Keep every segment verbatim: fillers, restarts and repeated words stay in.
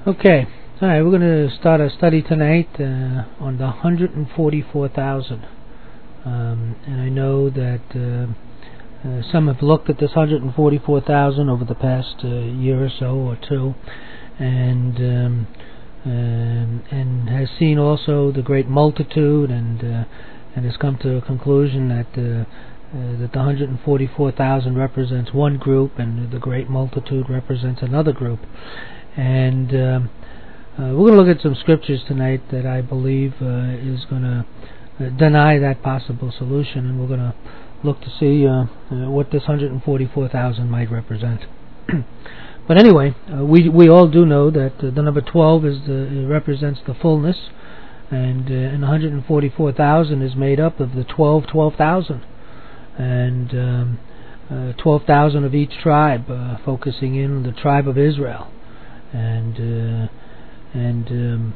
Okay, all right, we're going to start our study tonight uh, on the one hundred forty-four thousand. Um, and I know that uh, uh, some have looked at this one hundred forty-four thousand over the past uh, year or so or two, and um, um, and has seen also the great multitude, and uh, and has come to a conclusion that uh, uh, that the one hundred forty-four thousand represents one group, and the great multitude represents another group. And um, uh, we're going to look at some scriptures tonight that I believe uh, is going to uh, deny that possible solution, and we're going to look to see uh, uh, what this one hundred forty-four thousand might represent. But anyway, uh, we we all do know that uh, the number twelve is the, represents the fullness, and, uh, and one hundred forty-four thousand is made up of the twelve twelve thousand, and um, uh, twelve thousand of each tribe, uh, focusing in on the tribe of Israel. And uh, and um,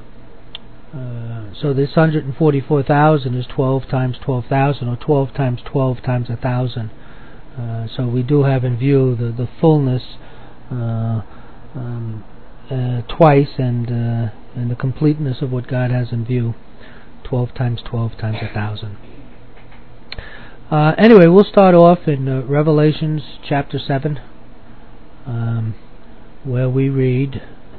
uh, so this one hundred forty-four thousand is twelve times twelve thousand, or twelve times twelve times a thousand. Uh, so we do have in view the the fullness uh, um, uh, twice, and uh, and the completeness of what God has in view. Twelve times twelve times a thousand. Uh, anyway, we'll start off in uh, Revelations chapter seven. Um, where we read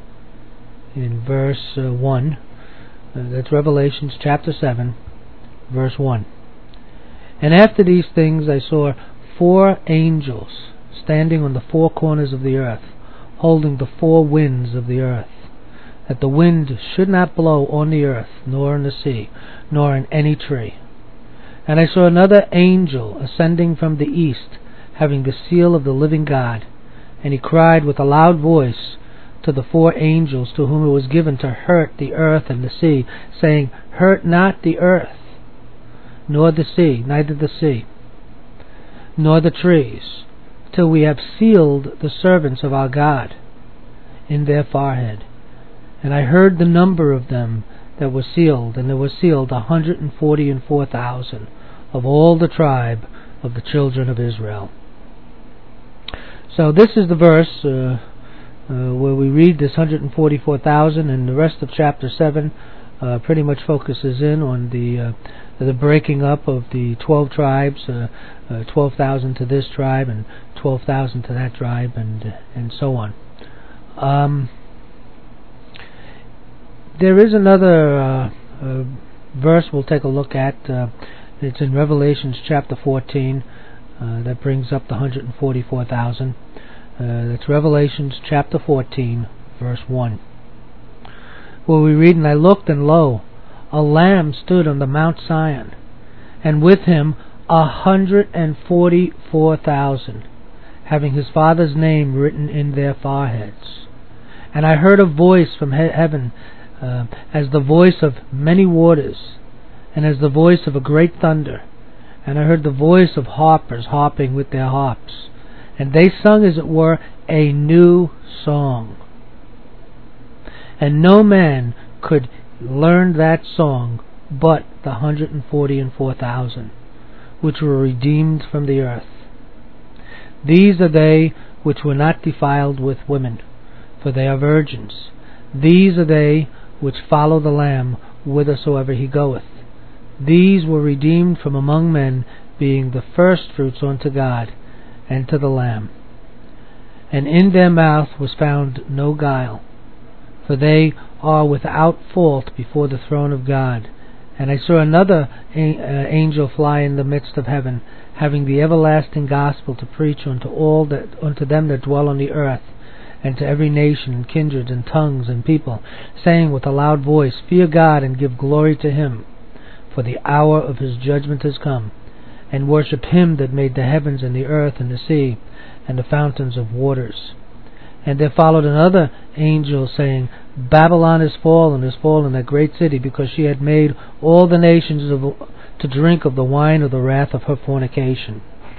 in verse uh, one, uh, that's Revelations chapter seven, verse one. And after these things I saw four angels standing on the four corners of the earth, holding the four winds of the earth, that the wind should not blow on the earth, nor on the sea, nor in any tree. And I saw another angel ascending from the east, having the seal of the living God. And he cried with a loud voice to the four angels to whom it was given to hurt the earth and the sea, saying, Hurt not the earth, nor the sea, neither the sea, nor the trees, till we have sealed the servants of our God in their forehead. And I heard the number of them that were sealed, and there were sealed a hundred and forty and four thousand of all the tribe of the children of Israel. So this is the verse uh, uh, where we read this one hundred forty-four thousand, and the rest of chapter seven uh, pretty much focuses in on the uh, the breaking up of the twelve tribes, uh, uh, twelve thousand to this tribe and twelve thousand to that tribe, and and so on. Um, there is another uh, uh, verse we'll take a look at. Uh, it's in Revelations chapter fourteen. Uh, that brings up the one hundred forty-four thousand. Uh, that's Revelations chapter fourteen, verse one. Where we read, And I looked, and lo, a lamb stood on the Mount Zion, and with him a hundred and forty-four thousand, having his Father's name written in their foreheads. And I heard a voice from he- heaven, uh, as the voice of many waters, and as the voice of a great thunder. And I heard the voice of harpers harping with their harps. And they sung, as it were, a new song. And no man could learn that song but the one hundred forty and four thousand, which were redeemed from the earth. These are they which were not defiled with women, for they are virgins. These are they which follow the Lamb whithersoever he goeth. These were redeemed from among men, being the firstfruits unto God and to the Lamb. And in their mouth was found no guile, for they are without fault before the throne of God. And I saw another a- uh, angel fly in the midst of heaven, having the everlasting gospel to preach unto all that unto them that dwell on the earth, and to every nation and kindred and tongues and people, saying with a loud voice, Fear God and give glory to him, for the hour of his judgment has come, and worship him that made the heavens and the earth and the sea and the fountains of waters. And there followed another angel, saying, Babylon is fallen, is fallen, that great city, because she had made all the nations of, to drink of the wine of the wrath of her fornication.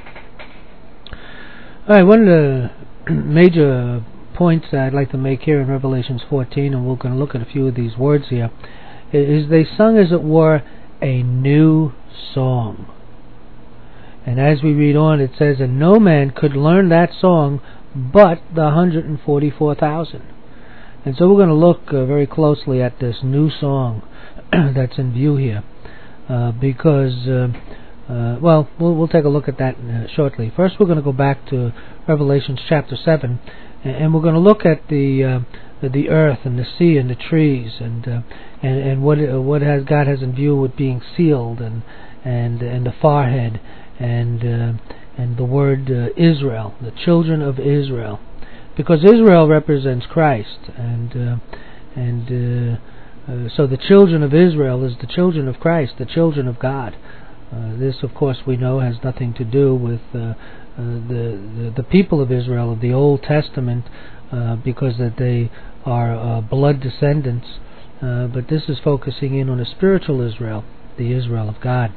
All right, one of the major points that I'd like to make here in Revelations fourteen, and we're going to look at a few of these words here, is they sung, as it were, a new song. And as we read on, it says, And no man could learn that song but the one hundred forty-four thousand. And so we're going to look uh, very closely at this new song that's in view here, uh, because, uh, uh, well, well, we'll take a look at that uh, shortly. First, we're going to go back to Revelations chapter seven, and we're going to look at the uh, the earth and the sea and the trees, and uh, and and what uh, what has God has in view with being sealed, and and and the forehead, and uh, and the word uh, Israel, the children of Israel. Because Israel represents Christ, and uh, and uh, uh, so the children of Israel is the children of Christ, the children of God. Uh, this, of course, we know has nothing to do with uh, uh, the, the the people of Israel of the Old Testament, uh, because that they are uh, blood descendants. Uh, but this is focusing in on a spiritual Israel, the Israel of God.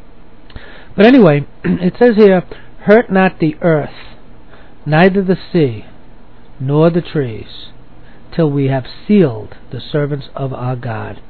But anyway, it says here, "Hurt not the earth, neither the sea, nor the trees, till we have sealed the servants of our God."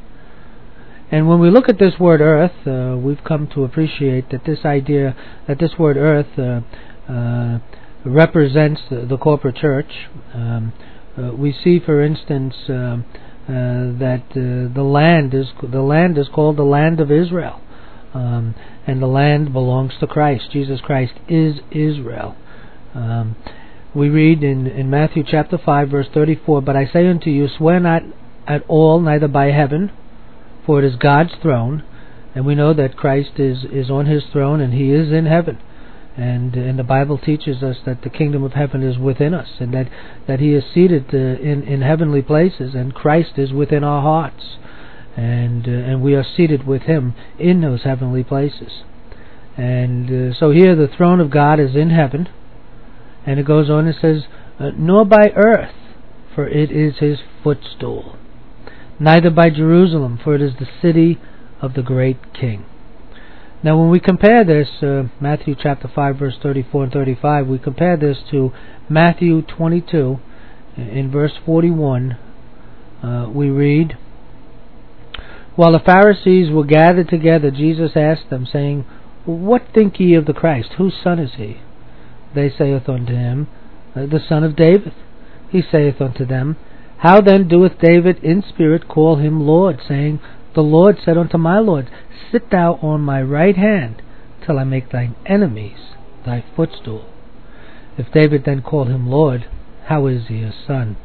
And when we look at this word earth, uh, we've come to appreciate that this idea, that this word earth uh, uh, represents the, the corporate church. Um, uh, we see, for instance, uh, uh, that uh, the land is the land is called the land of Israel, um, and the land belongs to Christ. Jesus Christ is Israel. Um, We read in, in Matthew chapter five, verse thirty-four, "But I say unto you, swear not at all, neither by heaven, for it is God's throne." And we know that Christ is, is on his throne, and he is in heaven. And, and the Bible teaches us that the kingdom of heaven is within us, and that, that he is seated uh, in, in heavenly places, and Christ is within our hearts. And, uh, and we are seated with him in those heavenly places. And uh, so here the throne of God is in heaven. And it goes on and says, uh, "Nor by earth, for it is his footstool. Neither by Jerusalem, for it is the city of the great king." Now when we compare this, uh, Matthew chapter five, verse thirty-four and thirty-five, we compare this to Matthew twenty-two, in verse forty-one, uh, we read, "While the Pharisees were gathered together, Jesus asked them, saying, What think ye of the Christ? Whose son is he? They saith unto him, The son of David. He saith unto them, How then doeth David in spirit call him Lord, saying, The Lord said unto my Lord, Sit thou on my right hand, till I make thine enemies thy footstool. If David then call him Lord, how is he a son?"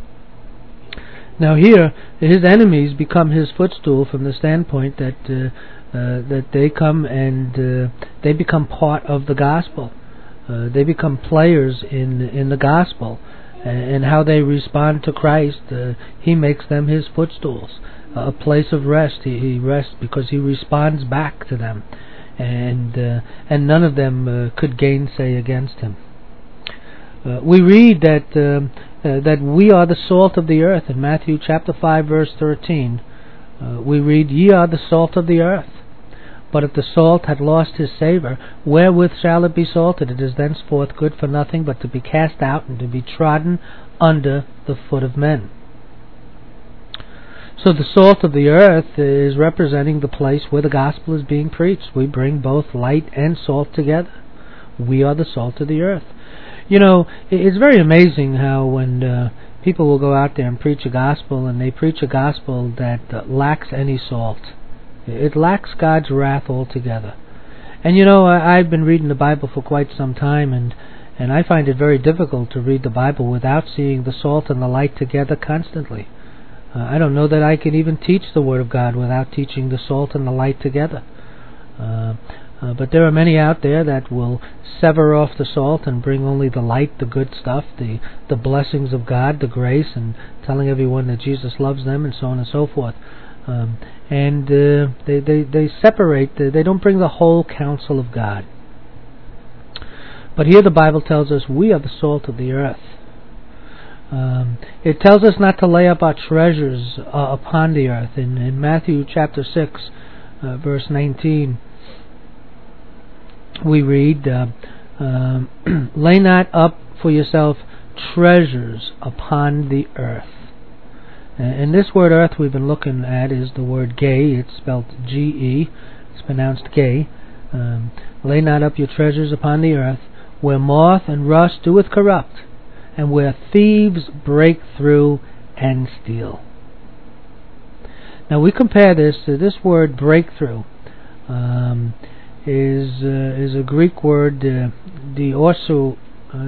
Now here, his enemies become his footstool from the standpoint that uh, uh, that they come and uh, they become part of the gospel. Uh, they become players in in the gospel, and, and how they respond to Christ. Uh, he makes them his footstools, uh, a place of rest. He, he rests because he responds back to them, and uh, and none of them uh, could gainsay against him. Uh, we read that uh, uh, that we are the salt of the earth in Matthew chapter five, verse thirteen. Uh, we read, "Ye are the salt of the earth. But if the salt had lost his savour, wherewith shall it be salted? It is thenceforth good for nothing, but to be cast out and to be trodden under the foot of men." So the salt of the earth is representing the place where the gospel is being preached. We bring both light and salt together. We are the salt of the earth. You know, it's very amazing how when uh, people will go out there and preach a gospel, and they preach a gospel that uh, lacks any salt. It lacks God's wrath altogether. And you know, I, I've been reading the Bible for quite some time, and, and I find it very difficult to read the Bible without seeing the salt and the light together constantly. Uh, I don't know that I can even teach the Word of God without teaching the salt and the light together. Uh, uh, but there are many out there that will sever off the salt and bring only the light, the good stuff, the, the blessings of God, the grace, and telling everyone that Jesus loves them, and so on and so forth. Um, and uh, they, they, they separate, the, they don't bring the whole counsel of God. But here the Bible tells us we are the salt of the earth. Um, it tells us not to lay up our treasures uh, upon the earth. In, in Matthew chapter six, uh, verse nineteen, we read, uh, um, "Lay not up for yourself treasures upon the earth." And this word earth we've been looking at is the word gay. It's spelled G E. It's pronounced gay. Um, "Lay not up your treasures upon the earth, where moth and rust doeth corrupt, and where thieves break through and steal. Now we compare this to this word breakthrough. Um, is uh, is a Greek word, uh, diorso, uh,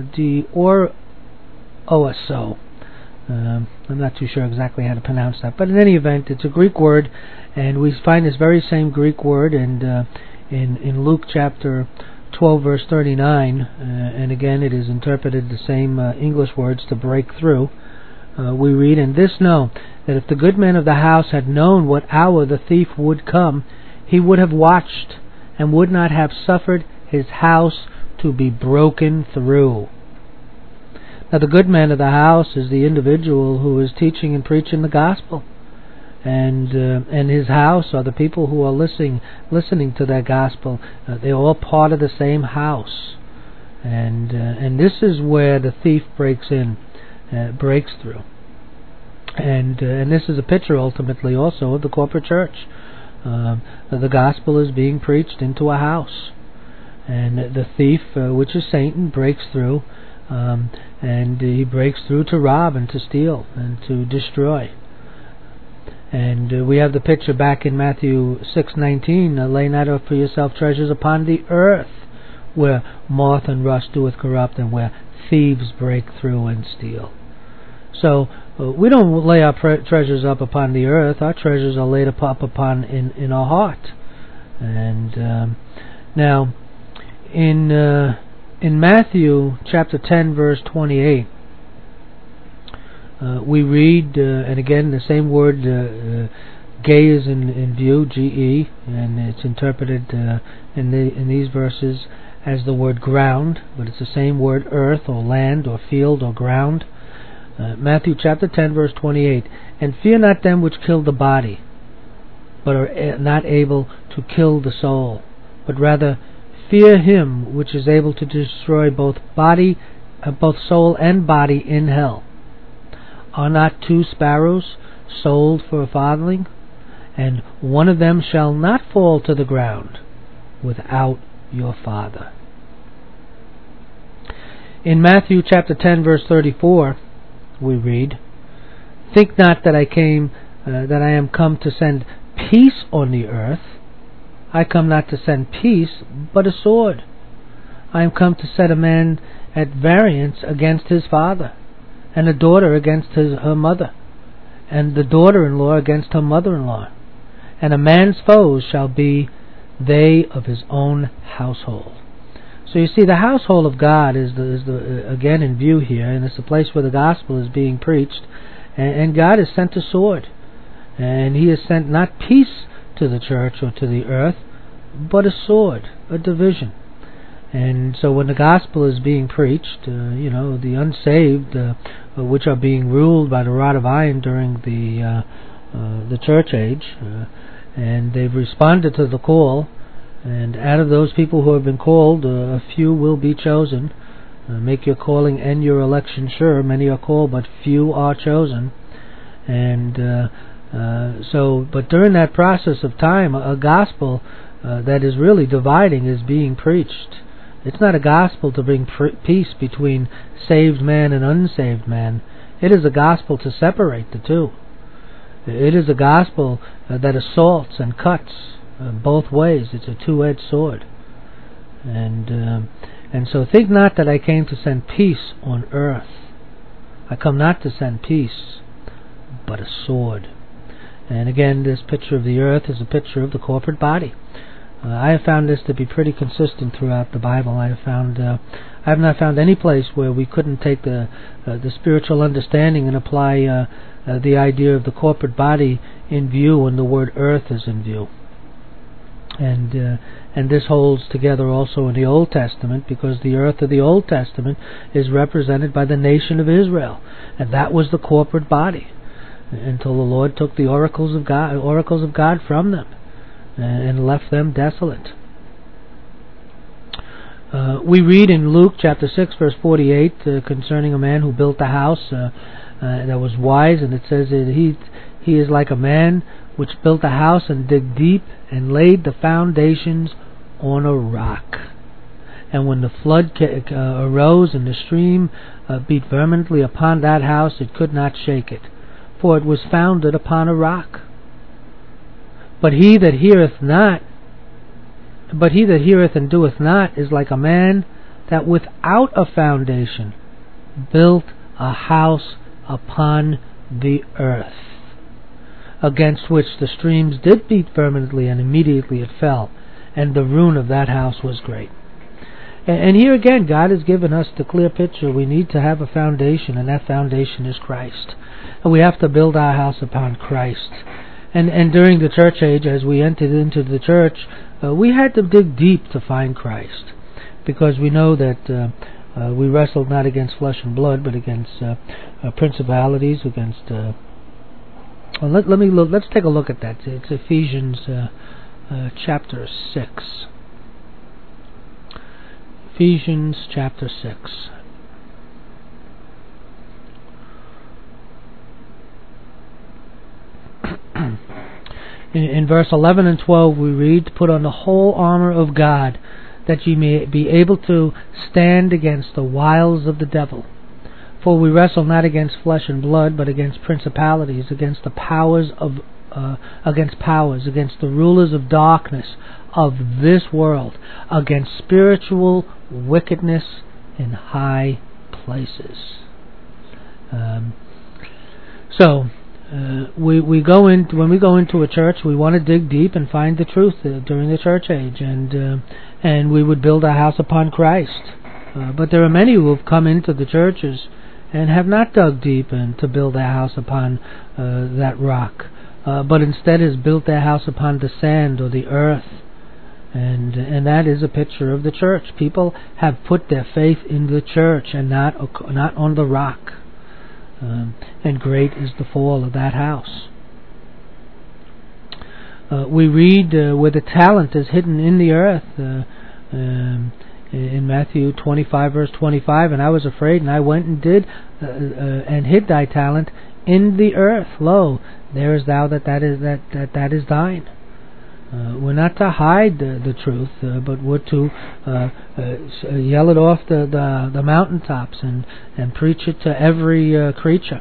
dioroso. Um, I'm not too sure exactly how to pronounce that, but in any event, it's a Greek word, and we find this very same Greek word and uh, in in Luke chapter twelve, verse thirty-nine, uh, and again it is interpreted the same uh, English words, to break through. Uh, we read, "And this know, that if the good man of the house had known what hour the thief would come, he would have watched, and would not have suffered his house to be broken through." Now the good man of the house is the individual who is teaching and preaching the gospel. And uh, and his house are the people who are listening listening to that gospel. Uh, they're all part of the same house. And uh, and this is where the thief breaks in, uh, breaks through. And uh, and this is a picture ultimately also of the corporate church. Uh, the gospel is being preached into a house. And the thief, uh, which is Satan, breaks through. Um, and he breaks through to rob and to steal and to destroy. And uh, we have the picture back in Matthew six nineteen, uh, lay not up for yourself treasures upon the earth, where moth and rust doeth corrupt, and where thieves break through and steal. So uh, we don't lay our pre- treasures up upon the earth. Our treasures are laid up upon in, in our heart. And um, now in uh, in Matthew chapter ten, verse twenty-eight, uh, we read, uh, and again the same word, uh, uh, "gay" is in, in view, G E, and it's interpreted uh, in the in these verses as the word ground, but it's the same word, earth or land or field or ground. Uh, Matthew chapter ten, verse twenty-eight, "And fear not them which kill the body, but are a- not able to kill the soul, but rather fear him which is able to destroy both body, uh, both soul and body in hell. Are not two sparrows sold for a farthing? And one of them shall not fall to the ground without your Father." In Matthew chapter ten, verse thirty-four, we read, "Think not that I came, uh, that I am come to send peace on the earth. I come not to send peace, but a sword. I am come to set a man at variance against his father, and a daughter against his, her mother, and the daughter-in-law against her mother-in-law. And a man's foes shall be they of his own household." So you see, the household of God is the, is the uh, again in view here, and it's the place where the gospel is being preached. And, and God has sent a sword, and He has sent not peace to the church or to the earth, but a sword, a division. And so when the gospel is being preached, uh, you know, the unsaved, uh, which are being ruled by the rod of iron during the uh, uh, the church age, uh, and they've responded to the call, and out of those people who have been called, uh, a few will be chosen. Uh, make your calling and your election sure. Many are called, but few are chosen. And uh, uh, so, but during that process of time, a, a gospel uh, that is really dividing is being preached. It's not a gospel to bring pr- peace between saved man and unsaved man. It is a gospel to separate the two. It is a gospel uh, that assaults and cuts uh, both ways. It's a two-edged sword. And uh, and so think not that I came to send peace on earth. I come not to send peace, but a sword. And again, this picture of the earth is a picture of the corporate body. Uh, I have found this to be pretty consistent throughout the Bible. I have found uh, I have not found any place where we couldn't take the uh, the spiritual understanding and apply uh, uh, the idea of the corporate body in view when the word earth is in view. And uh, and this holds together also in the Old Testament, because the earth of the Old Testament is represented by the nation of Israel, and that was the corporate body until the Lord took the oracles of God, oracles of God from them, and left them desolate. Uh, we read in Luke chapter six, verse forty-eight, uh, concerning a man who built a house uh, uh, that was wise, and it says that he he is like a man which built a house and dig deep and laid the foundations on a rock. And when the flood ca- uh, arose and the stream uh, beat vehemently upon that house, it could not shake it, for it was founded upon a rock. But he that heareth not, but he that heareth and doeth not is like a man that without a foundation built a house upon the earth, against which the streams did beat vehemently, and immediately it fell, and the ruin of that house was great. And here again, God has given us the clear picture. We need to have a foundation, and that foundation is Christ. And we have to build our house upon Christ. And and during the church age, as we entered into the church, uh, we had to dig deep to find Christ, because we know that uh, uh, we wrestled not against flesh and blood, but against uh, uh, principalities, against. Uh, well, let let me look. Let's take a look at that. It's Ephesians uh, uh, chapter six. Ephesians chapter six. in, in verse eleven and twelve we read, "Put on the whole armor of God, that ye may be able to stand against the wiles of the devil. For we wrestle not against flesh and blood, but against principalities, against the powers of uh, against powers, against the rulers of darkness of this world, against spiritual wickedness in high places." Um, so uh, we we go in when we go into a church, we want to dig deep and find the truth uh, during the church age, and uh, and we would build our house upon Christ. Uh, but there are many who have come into the churches and have not dug deep and to build their house upon uh, that rock, uh, but instead has built their house upon the sand or the earth. And and that is a picture of the church. People have put their faith in the church and not not on the rock. Um, and great is the fall of that house. Uh, we read uh, where the talent is hidden in the earth. Uh, um, in Matthew twenty-five, verse twenty-five, "And I was afraid, and I went and did, uh, uh, and hid thy talent in the earth. Lo, there is thou that that is that that, that is thine." Uh, we're not to hide the, the truth, uh, but we're to uh, uh, yell it off the, the, the mountaintops and, and preach it to every uh, creature.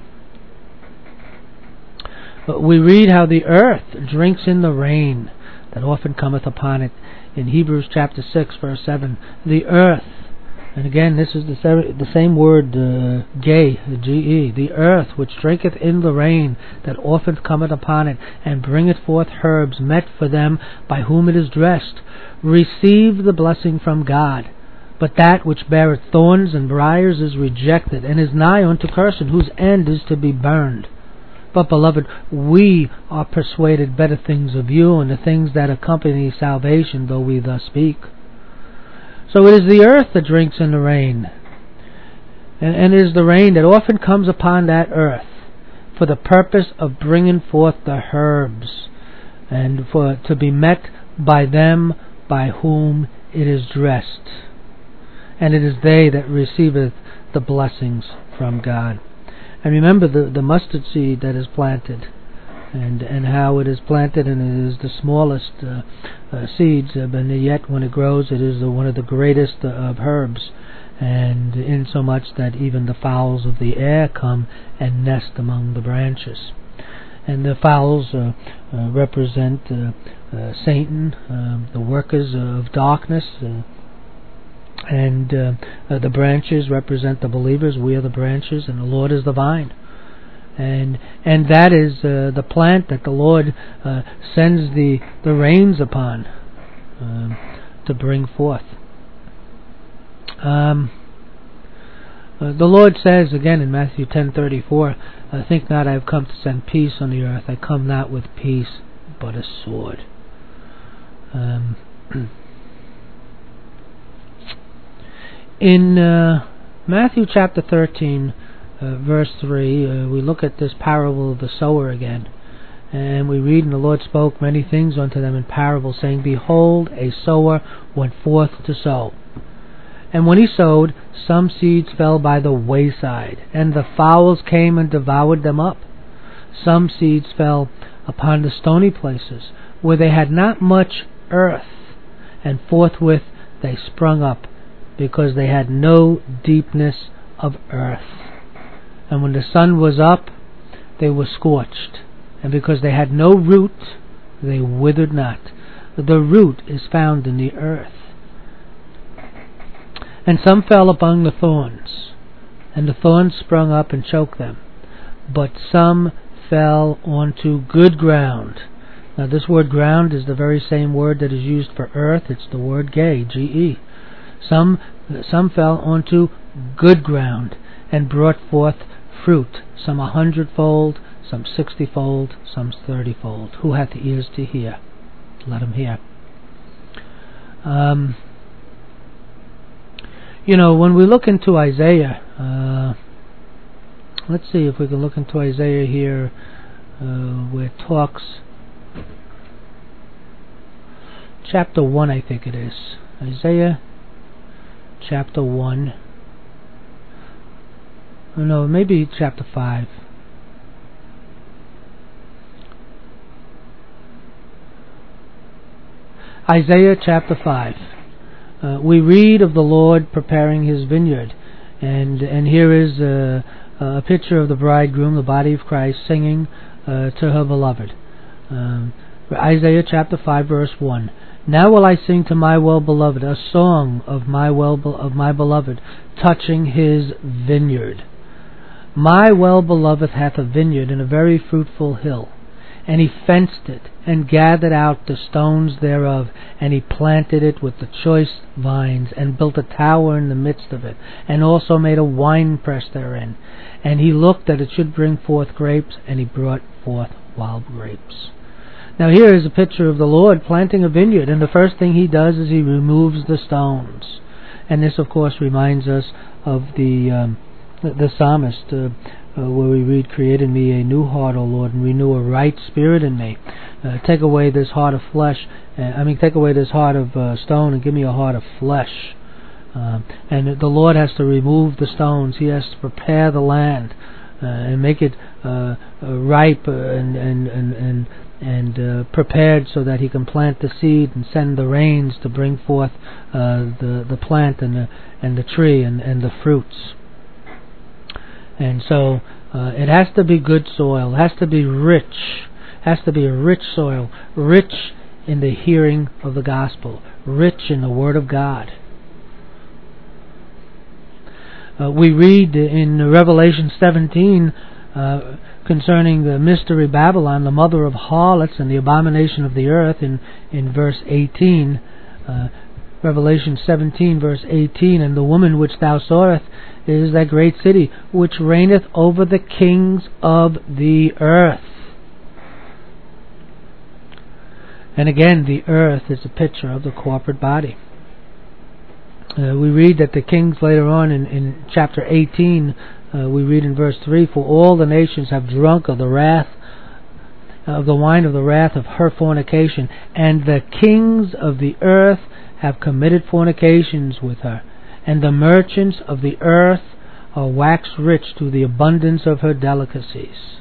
But we read how the earth drinks in the rain that often cometh upon it. In Hebrews chapter six, verse seven, the earth, and again this is the, the same word, uh, Ge, G E, the earth which drinketh in the rain that often cometh upon it, and bringeth forth herbs met for them by whom it is dressed, receive the blessing from God. But that which beareth thorns and briars is rejected, and is nigh unto cursing, whose end is to be burned. But, beloved, we are persuaded better things of you, and the things that accompany salvation, though we thus speak. So it is the earth that drinks in the rain, and, and it is the rain that often comes upon that earth for the purpose of bringing forth the herbs, and for to be met by them by whom it is dressed. And it is they that receiveth the blessings from God. And remember the, the mustard seed that is planted, and and how it is planted, and it is the smallest uh, uh, seeds, uh, but yet when it grows, it is the, one of the greatest uh, of herbs, and insomuch that even the fowls of the air come and nest among the branches. And the fowls uh, uh, represent uh, uh, Satan, uh, the workers of darkness, uh, and uh, uh, the branches represent the believers. We are the branches, and the Lord is the vine. And and that is uh, the plant that the Lord uh, sends the, the rains upon um, to bring forth. Um, uh, the Lord says again in Matthew ten thirty-four, "Think not I have come to send peace on the earth. I come not with peace, but a sword." Um, in uh, Matthew chapter thirteen, Uh, verse three, uh, we look at this parable of the sower again, and we read, "And the Lord spoke many things unto them in parables, saying, Behold, a sower went forth to sow. And when he sowed, some seeds fell by the wayside, and the fowls came and devoured them up. Some seeds fell upon the stony places, where they had not much earth, and forthwith they sprung up, because they had no deepness of earth. And when the sun was up, they were scorched. And because they had no root, they withered not. The root is found in the earth. And some fell among the thorns, and the thorns sprung up and choked them. But some fell onto good ground. Now this word ground is the very same word that is used for earth. It's the word gay, G E. Some, some fell onto good ground and brought forth fruit, some a hundredfold, some sixtyfold, some thirtyfold. Who hath ears to hear? Let him hear. Um, you know, when we look into Isaiah, uh, let's see if we can look into Isaiah here, uh, where it talks, chapter one, I think it is. Isaiah chapter one. Oh, no, maybe chapter five. Isaiah chapter five. Uh, we read of the Lord preparing his vineyard, and and here is a, a picture of the bridegroom, the body of Christ, singing uh, to her beloved. Um, Isaiah chapter five, verse one. Now will I sing to my well-beloved a song of my well of my beloved, touching his vineyard. My well-beloved hath a vineyard in a very fruitful hill, and he fenced it, and gathered out the stones thereof, and he planted it with the choice vines, and built a tower in the midst of it, and also made a winepress therein. And he looked that it should bring forth grapes, and he brought forth wild grapes. Now here is a picture of the Lord planting a vineyard, and the first thing he does is he removes the stones. And this, of course, reminds us of the um, the, the psalmist, uh, uh, where we read, "Create in me a new heart, O Lord, and renew a right spirit in me. Uh, take away this heart of flesh. Uh, I mean, take away this heart of uh, stone, and give me a heart of flesh." Uh, and the Lord has to remove the stones. He has to prepare the land uh, and make it uh, uh, ripe and and and and. and uh, prepared so that he can plant the seed and send the rains to bring forth uh, the the plant and the and the tree and, and the fruits. And so uh, it has to be good soil. It has to be rich. It has to be a rich soil, rich in the hearing of the gospel, rich in the Word of God. Uh, we read in Revelation seventeen uh, concerning the mystery Babylon, the mother of harlots and the abomination of the earth, in, in verse eighteen, uh, Revelation seventeen, verse eighteen, "And the woman which thou sawest is that great city, which reigneth over the kings of the earth." And again, the earth is a picture of the corporate body. Uh, we read that the kings later on in, in chapter eighteen, Uh, we read in verse three, "For all the nations have drunk of the wrath, of the wine of the wrath of her fornication, and the kings of the earth have committed fornications with her, and the merchants of the earth are waxed rich through the abundance of her delicacies."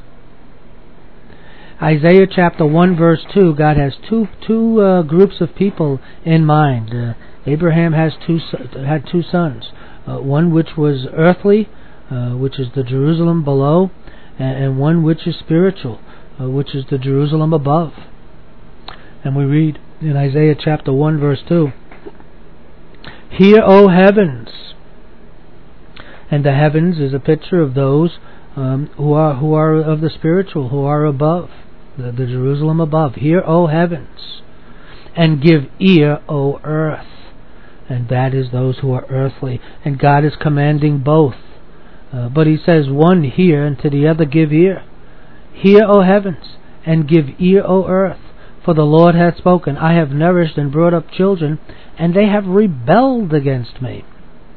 Isaiah chapter one, verse two, God has two two uh, groups of people in mind. Uh, Abraham has two had two sons, uh, one which was earthly, Uh, which is the Jerusalem below, and, and one which is spiritual, uh, which is the Jerusalem above. And we read in Isaiah chapter one, verse two, "Hear, O heavens," and the heavens is a picture of those um, who are who are of the spiritual, who are above, the, the Jerusalem above. "Hear, O heavens, and give ear, O earth," and that is those who are earthly. And God is commanding both. Uh, but he says, one hear, and to the other give ear. "Hear, O heavens, and give ear, O earth, for the Lord hath spoken. I have nourished and brought up children, and they have rebelled against me."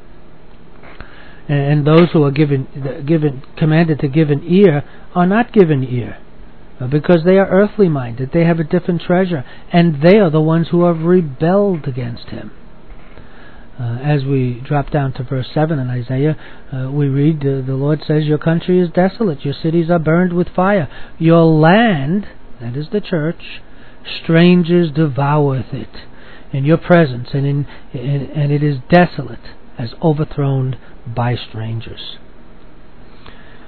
And, and those who are given, given, commanded to give an ear are not given ear, uh, because they are earthly minded. They have a different treasure, and they are the ones who have rebelled against him. Uh, as we drop down to verse seven in Isaiah, uh, we read, uh, the Lord says, "Your country is desolate, your cities are burned with fire. Your land," that is the church, "strangers devoureth it in your presence, and, in, in, and it is desolate, as overthrown by strangers."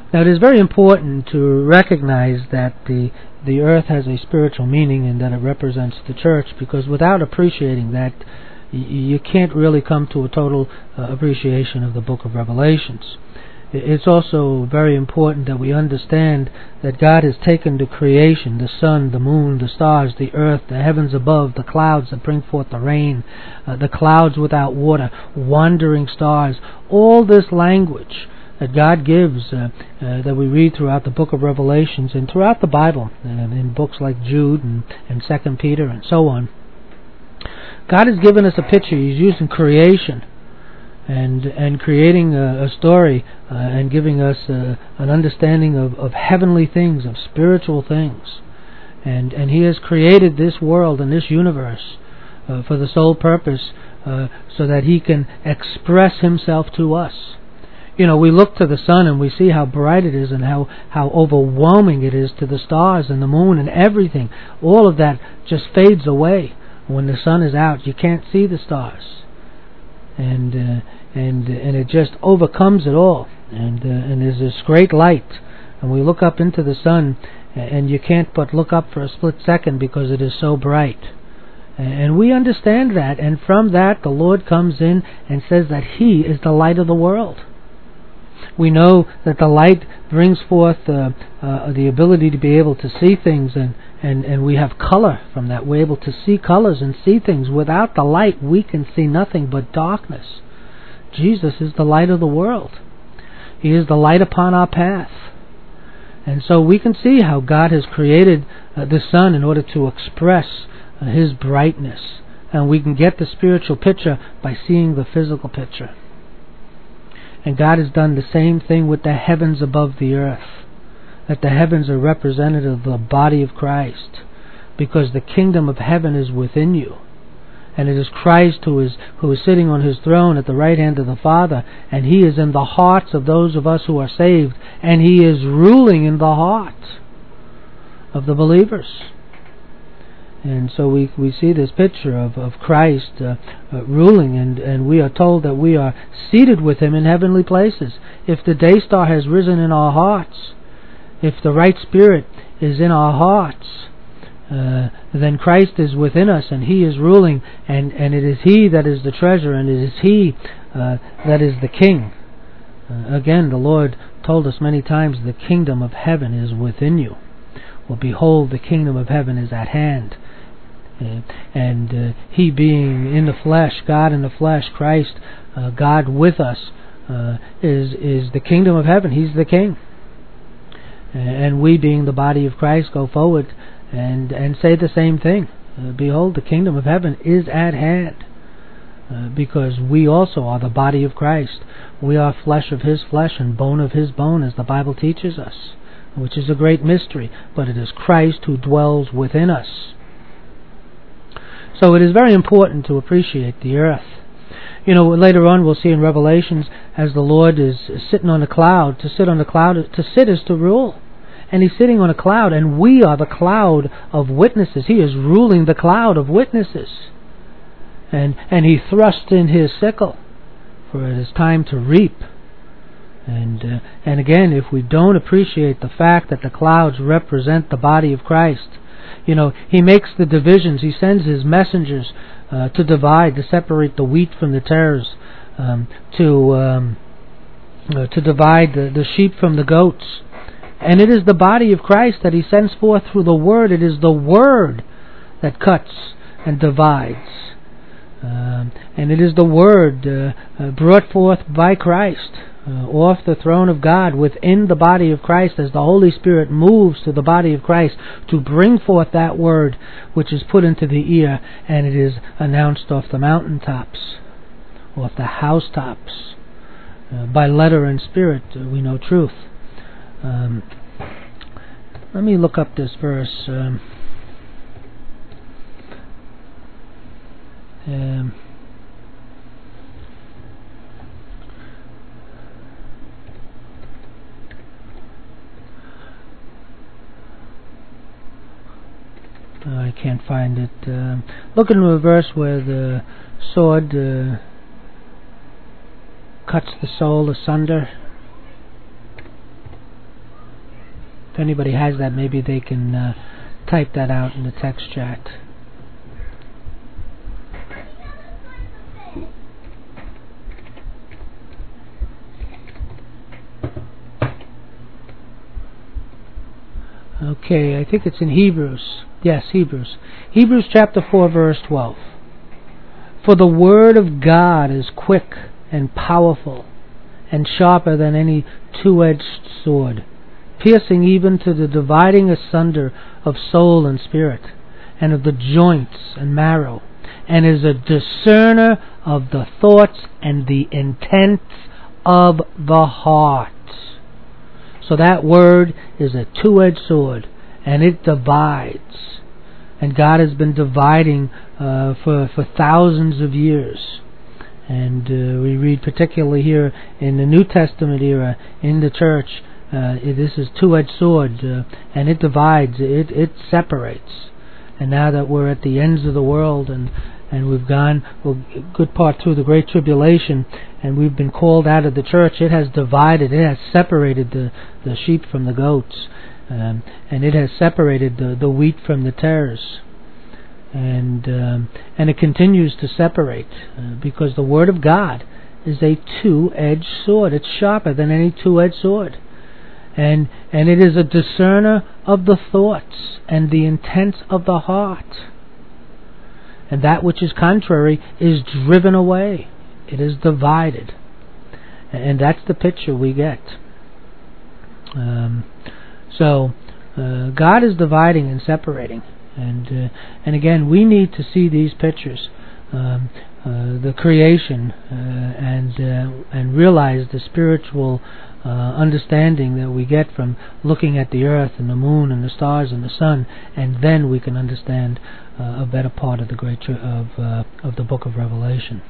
Now, it is very important to recognize that the the earth has a spiritual meaning and that it represents the church, because without appreciating that, y- you can't really come to a total uh, appreciation of the book of Revelations. It's also very important that we understand that God has taken the creation, the sun, the moon, the stars, the earth, the heavens above, the clouds that bring forth the rain, uh, the clouds without water, wandering stars, all this language that God gives, uh, uh, that we read throughout the book of Revelations and throughout the Bible, uh, in books like Jude and, and Second Peter and so on. God has given us a picture. He's using creation and and creating a, a story uh, and giving us uh, an understanding of, of heavenly things, of spiritual things. And, and He has created this world and this universe uh, for the sole purpose uh, so that He can express Himself to us. You know, we look to the sun and we see how bright it is and how, how overwhelming it is to the stars and the moon and everything. All of that just fades away. When the sun is out, you can't see the stars. And uh, and and it just overcomes it all. And, uh, and there's this great light. And we look up into the sun and you can't but look up for a split second because it is so bright. And we understand that. And from that, the Lord comes in and says that He is the light of the world. We know that the light brings forth uh, uh, the ability to be able to see things, and, and, and we have color from that. We're able to see colors and see things. Without the light, we can see nothing but darkness. Jesus is the light of the world. He is the light upon our path. And so we can see how God has created uh, the sun in order to express uh, His brightness. And we can get the spiritual picture by seeing the physical picture. And God has done the same thing with the heavens above the earth. That the heavens are representative of the body of Christ. Because the kingdom of heaven is within you. And it is Christ who is who is sitting on His throne at the right hand of the Father. And He is in the hearts of those of us who are saved. And He is ruling in the hearts of the believers. And so we we see this picture of, of Christ uh, uh, ruling, and, and we are told that we are seated with Him in heavenly places. If the day star has risen in our hearts, if the right spirit is in our hearts, uh, then Christ is within us and He is ruling, and, and it is He that is the treasure, and it is He uh, that is the King. Uh, again, the Lord told us many times, the kingdom of heaven is within you. Well, behold, the kingdom of heaven is at hand. Uh, and uh, He being in the flesh, God in the flesh, Christ, uh, God with us, uh, is is the kingdom of heaven. He's the King. Uh, and we, being the body of Christ, go forward and, and say the same thing. Uh, behold, the kingdom of heaven is at hand. Uh, because we also are the body of Christ. We are flesh of His flesh and bone of His bone, as the Bible teaches us, which is a great mystery, but it is Christ who dwells within us. So it is very important to appreciate the earth. You know, later on we'll see in Revelations, as the Lord is sitting on a cloud. To sit on a cloud, to sit is to rule. And He's sitting on a cloud, and we are the cloud of witnesses. He is ruling the cloud of witnesses. And, and He thrusts in His sickle, for it is time to reap. And uh, and again, if we don't appreciate the fact that the clouds represent the body of Christ, you know, He makes the divisions. He sends His messengers uh, to divide, to separate the wheat from the tares, um, to um, uh, to divide the, the sheep from the goats. And it is the body of Christ that He sends forth through the Word. It is the Word that cuts and divides. Um, and it is the Word uh, uh, brought forth by Christ uh, off the throne of God within the body of Christ, as the Holy Spirit moves to the body of Christ to bring forth that Word which is put into the ear, and it is announced off the mountaintops, off the housetops. Uh, by letter and spirit uh, we know truth. Um, let me look up this verse. Um, Um, I can't find it. Um, look in the verse where the sword uh, cuts the soul asunder. if anybody has that, maybe they can uh, type that out in the text chat. Okay, I think it's in Hebrews. Yes, Hebrews. Hebrews chapter four, verse twelve. For the word of God is quick and powerful and sharper than any two-edged sword, piercing even to the dividing asunder of soul and spirit, and of the joints and marrow, and is a discerner of the thoughts and the intents of the heart. So that word is a two-edged sword, and it divides. And God has been dividing uh, for, for thousands of years. And uh, we read particularly here in the New Testament era, in the church, uh, it, this is two-edged sword, uh, and it divides, it, it separates. And now that we're at the ends of the world, and and we've gone well, a good part through the Great Tribulation, and we've been called out of the church, it has divided, it has separated the, the sheep from the goats, um, and it has separated the, the wheat from the tares. And um, and it continues to separate, uh, because the Word of God is a two-edged sword. It's sharper than any two-edged sword. And, and it is a discerner of the thoughts and the intents of the heart. And that which is contrary is driven away. It is divided. And that's the picture we get. Um, so, uh, God is dividing and separating. And uh, and again, we need to see these pictures, um, uh, the creation, uh, and uh, and realize the spiritual uh, understanding that we get from looking at the earth and the moon and the stars and the sun, and then we can understand uh, a better part of the great tr- of uh, of the book of Revelation.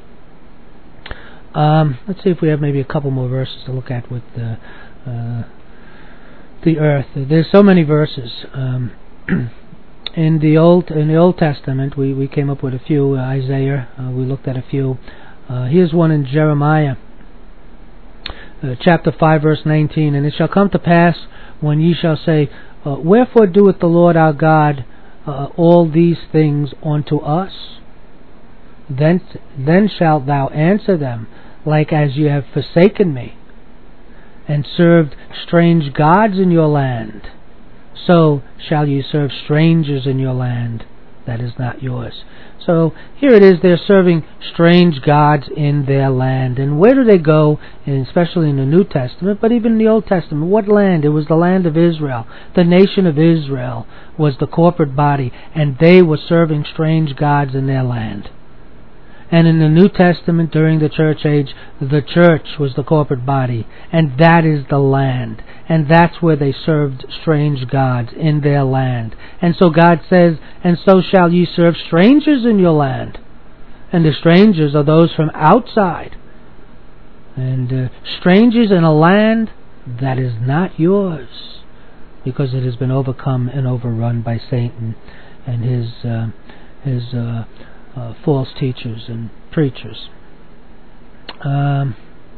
Um, let's see if we have maybe a couple more verses to look at with the uh, the earth. There's so many verses. Um, In the old in the Old Testament, we, we came up with a few. Uh, Isaiah, uh, we looked at a few. Uh, here's one in Jeremiah, uh, chapter five, verse nineteen. And it shall come to pass when ye shall say, uh, Wherefore doeth the Lord our God uh, all these things unto us? Then then shalt thou answer them, like as ye have forsaken me, and served strange gods in your land. So shall you serve strangers in your land that is not yours. So here it is, they're serving strange gods in their land. And where do they go, and especially in the New Testament, but even in the Old Testament? What land? It was the land of Israel. The nation of Israel was the corporate body, and they were serving strange gods in their land. And in the New Testament, during the church age, the church was the corporate body, and that is the land. And that's where they served strange gods in their land. And so God says, and so shall ye serve strangers in your land. And the strangers are those from outside. And uh, strangers in a land that is not yours, because it has been overcome and overrun by Satan and his uh, his uh, uh, false teachers and preachers. Um,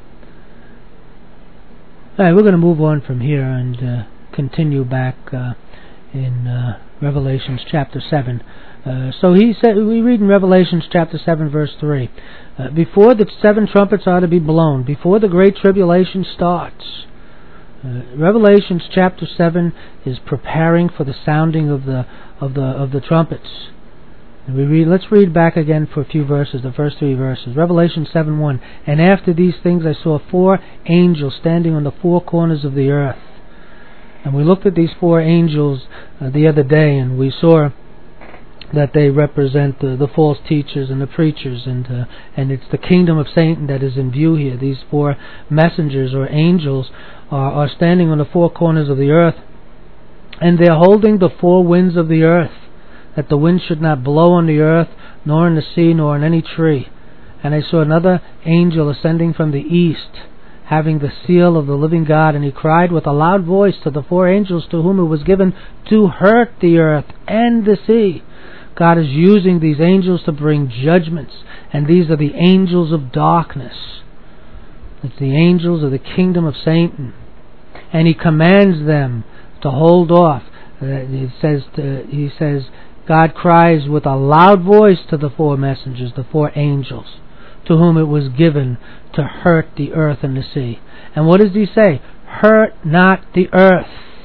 all right, we're going to move on from here and uh, continue back uh, in uh, Revelations chapter seven. Uh, so he said, we read in Revelations chapter seven, verse three, uh, before the seven trumpets are to be blown, before the great tribulation starts. Uh, Revelations chapter seven is preparing for the sounding of the of the of the trumpets. And we read. Let's read back again for a few verses, the first three verses. Revelation seven one. And after these things I saw four angels standing on the four corners of the earth. And we looked at these four angels uh, the other day, and we saw that they represent the, the false teachers and the preachers, and uh, and it's the kingdom of Satan that is in view here. These four messengers or angels are, are standing on the four corners of the earth, and they're holding the four winds of the earth, that the wind should not blow on the earth, nor in the sea, nor in any tree. And I saw another angel ascending from the east, having the seal of the living God, and he cried with a loud voice to the four angels to whom it was given to hurt the earth and the sea. God is using these angels to bring judgments, and these are the angels of darkness. It's the angels of the kingdom of Satan. And he commands them to hold off. Uh, it says to, he says, God cries with a loud voice to the four messengers, the four angels, to whom it was given to hurt the earth and the sea. And what does he say? Hurt not the earth,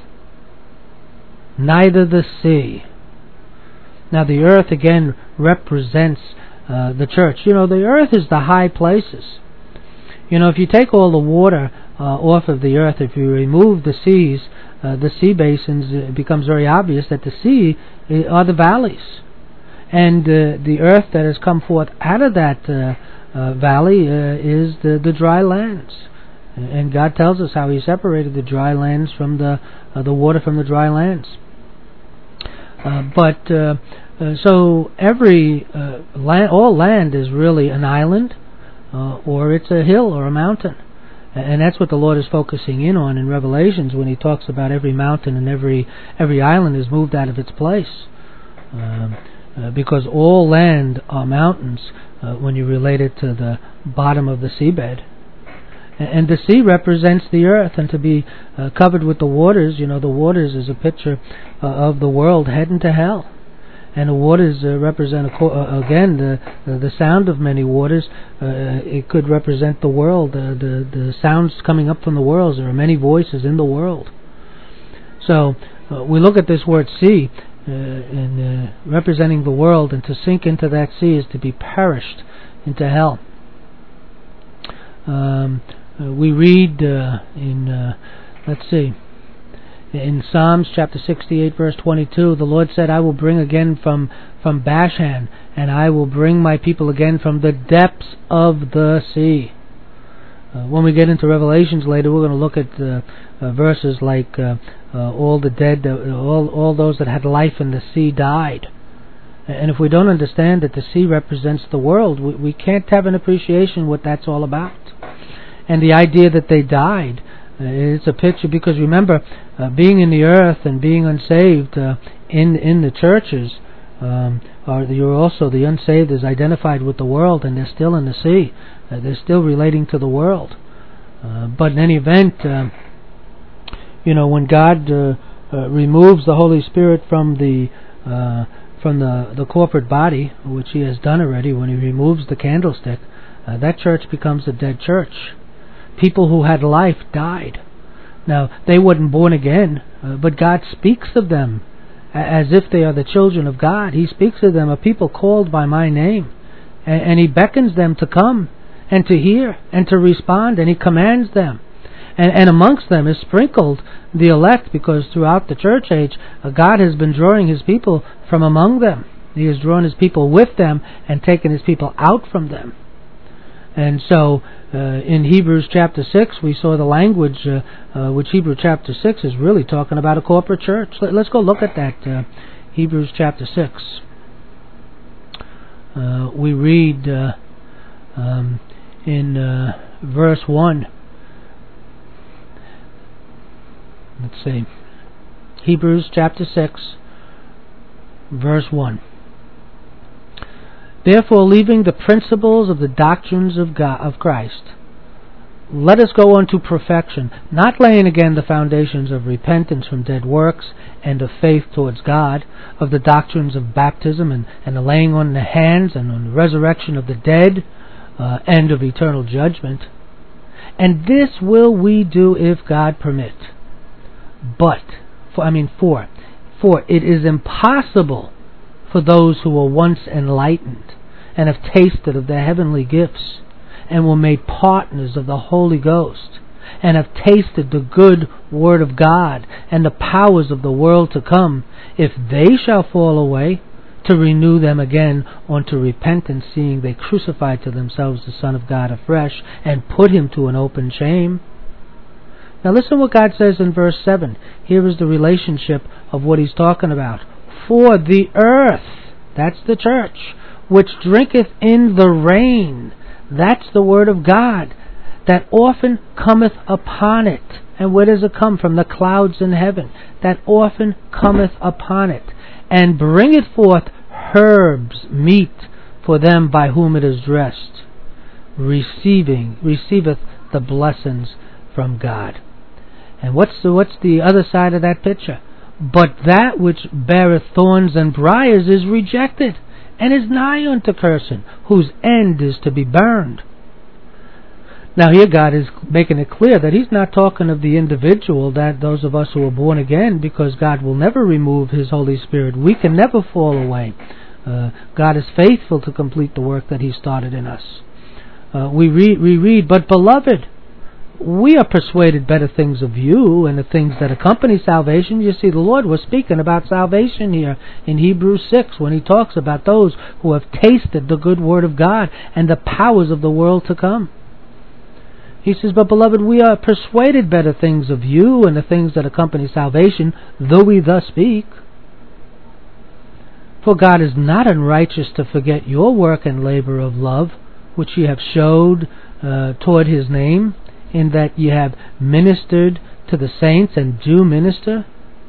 neither the sea. Now the earth again represents uh, the church. You know, the earth is the high places. You know, if you take all the water uh, off of the earth, if you remove the seas, uh, the sea basins, it becomes very obvious that the sea uh, are the valleys. And uh, the earth that has come forth out of that uh, uh, valley uh, is the, the dry lands. And God tells us how He separated the dry lands from the uh, the water from the dry lands. Uh, but uh, uh, so every uh, land, all land is really an island, uh, or it's a hill or a mountain, and that's what the Lord is focusing in on in Revelations when He talks about every mountain and every every island is moved out of its place, um, uh, because all land are mountains uh, when you relate it to the bottom of the seabed. And the sea represents the earth, and to be uh, covered with the waters, you know, the waters is a picture uh, of the world heading to hell. And the waters uh, represent, uh, again, the uh, the sound of many waters. Uh, it could represent the world, uh, the, the sounds coming up from the world. There are many voices in the world. So uh, we look at this word sea, uh, and uh, representing the world, and to sink into that sea is to be perished into hell. Um, Uh, we read uh, in, uh, let's see, in Psalms chapter sixty-eight, verse twenty-two, the Lord said, I will bring again from, from Bashan, and I will bring my people again from the depths of the sea. Uh, when we get into Revelations later, we're going to look at uh, uh, verses like uh, uh, all the dead, uh, all, all those that had life in the sea died. And if we don't understand that the sea represents the world, we, we can't have an appreciation what that's all about. And the idea that they died, uh, it's a picture, because remember, uh, being in the earth and being unsaved uh, in in the churches, um, are you're also, the unsaved is identified with the world, and they're still in the sea. Uh, they're still relating to the world. Uh, but in any event, uh, you know, when God uh, uh, removes the Holy Spirit from the uh, from the the corporate body, which He has done already, when He removes the candlestick, uh, that church becomes a dead church. People who had life died. Now, they weren't born again, uh, but God speaks of them as if they are the children of God. He speaks of them, a people called by my name, and, and He beckons them to come and to hear and to respond, and He commands them. And, and amongst them is sprinkled the elect, because throughout the church age, uh, God has been drawing His people from among them. He has drawn His people with them and taken His people out from them. And so, uh, in Hebrews chapter six, we saw the language, uh, uh, which Hebrew chapter six is really talking about a corporate church. Let, let's go look at that, uh, Hebrews chapter six. Uh, we read uh, um, in uh, verse one. Let's see. Hebrews chapter six, verse one. Therefore, leaving the principles of the doctrines of God, of Christ, let us go on to perfection, not laying again the foundations of repentance from dead works and of faith towards God, of the doctrines of baptism and, and the laying on the hands and on the resurrection of the dead, uh, and of eternal judgment. And this will we do if God permit. But, for, I mean for, for it is impossible for those who were once enlightened and have tasted of the heavenly gifts and were made partners of the Holy Ghost and have tasted the good word of God and the powers of the world to come, if they shall fall away, to renew them again unto repentance, seeing they crucified to themselves the Son of God afresh and put Him to an open shame. Now listen what God says in verse seven. Here is the relationship of what He's talking about. For the earth, that's the church, which drinketh in the rain, that's the word of God, that often cometh upon it. And where does it come? From the clouds in heaven. That often cometh upon it, and bringeth forth herbs, meat, for them by whom it is dressed, receiving, receiveth the blessings from God. And what's the, what's the other side of that picture? But that which beareth thorns and briars is rejected, and is nigh unto cursing, whose end is to be burned. Now here God is making it clear that He's not talking of the individual, that those of us who are born again, because God will never remove His Holy Spirit. We can never fall away. Uh, God is faithful to complete the work that He started in us. Uh, we, read, we read, but beloved, we are persuaded better things of you and the things that accompany salvation. You see, the Lord was speaking about salvation here in Hebrews six when He talks about those who have tasted the good word of God and the powers of the world to come. He says, but beloved, we are persuaded better things of you and the things that accompany salvation, though we thus speak. For God is not unrighteous to forget your work and labor of love, which ye have showed uh, toward His name, in that ye have ministered to the saints and do minister.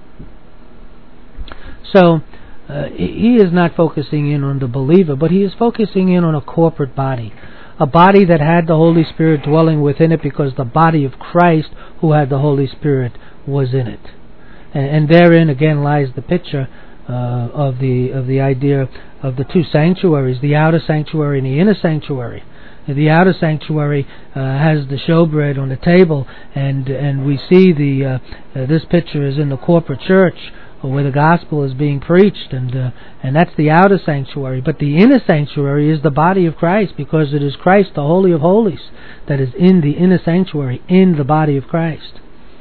So, uh, He is not focusing in on the believer, but He is focusing in on a corporate body. A body that had the Holy Spirit dwelling within it, because the body of Christ who had the Holy Spirit was in it. And, and therein again lies the picture uh, of the of the idea of the two sanctuaries, the outer sanctuary and the inner sanctuary. The outer sanctuary uh, has the showbread on the table, and and we see the uh, uh, this picture is in the corporate church, where the gospel is being preached, and uh, and that's the outer sanctuary. But the inner sanctuary is the body of Christ, because it is Christ, the Holy of Holies, that is in the inner sanctuary, in the body of Christ.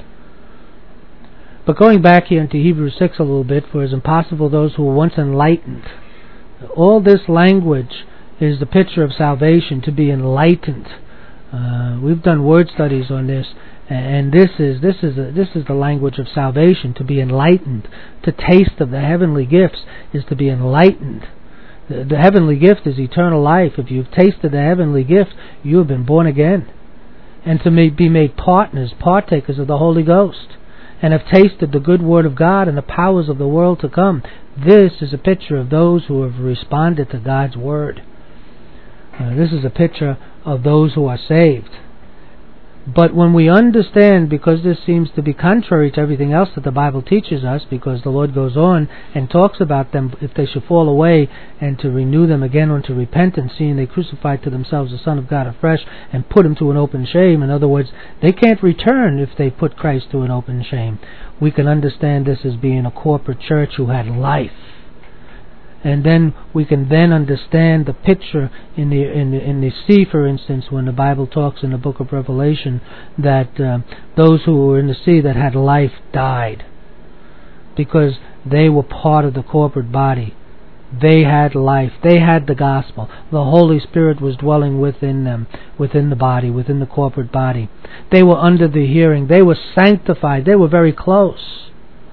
But going back here into Hebrews six a little bit, for it is impossible those who were once enlightened. All this language is the picture of salvation, to be enlightened. Uh, we've done word studies on this. And this is this is a, this is the language of salvation, to be enlightened. To taste of the heavenly gifts is to be enlightened. The, the heavenly gift is eternal life. If you've tasted the heavenly gift, you have been born again. And to may, be made partners, partakers of the Holy Ghost, and have tasted the good word of God and the powers of the world to come. This is a picture of those who have responded to God's word. Uh, this is a picture of those who are saved. But when we understand, because this seems to be contrary to everything else that the Bible teaches us, because the Lord goes on and talks about them, if they should fall away, and to renew them again unto repentance, seeing they crucified to themselves the Son of God afresh and put Him to an open shame. In other words, they can't return if they put Christ to an open shame. We can understand this as being a corporate church who had life. And then we can then understand the picture in the in the, in the sea, for instance, when the Bible talks in the book of Revelation that uh, those who were in the sea that had life died, because they were part of the corporate body. They had life. They had the gospel. The Holy Spirit was dwelling within them, within the body, within the corporate body. They were under the hearing. They were sanctified. They were very close.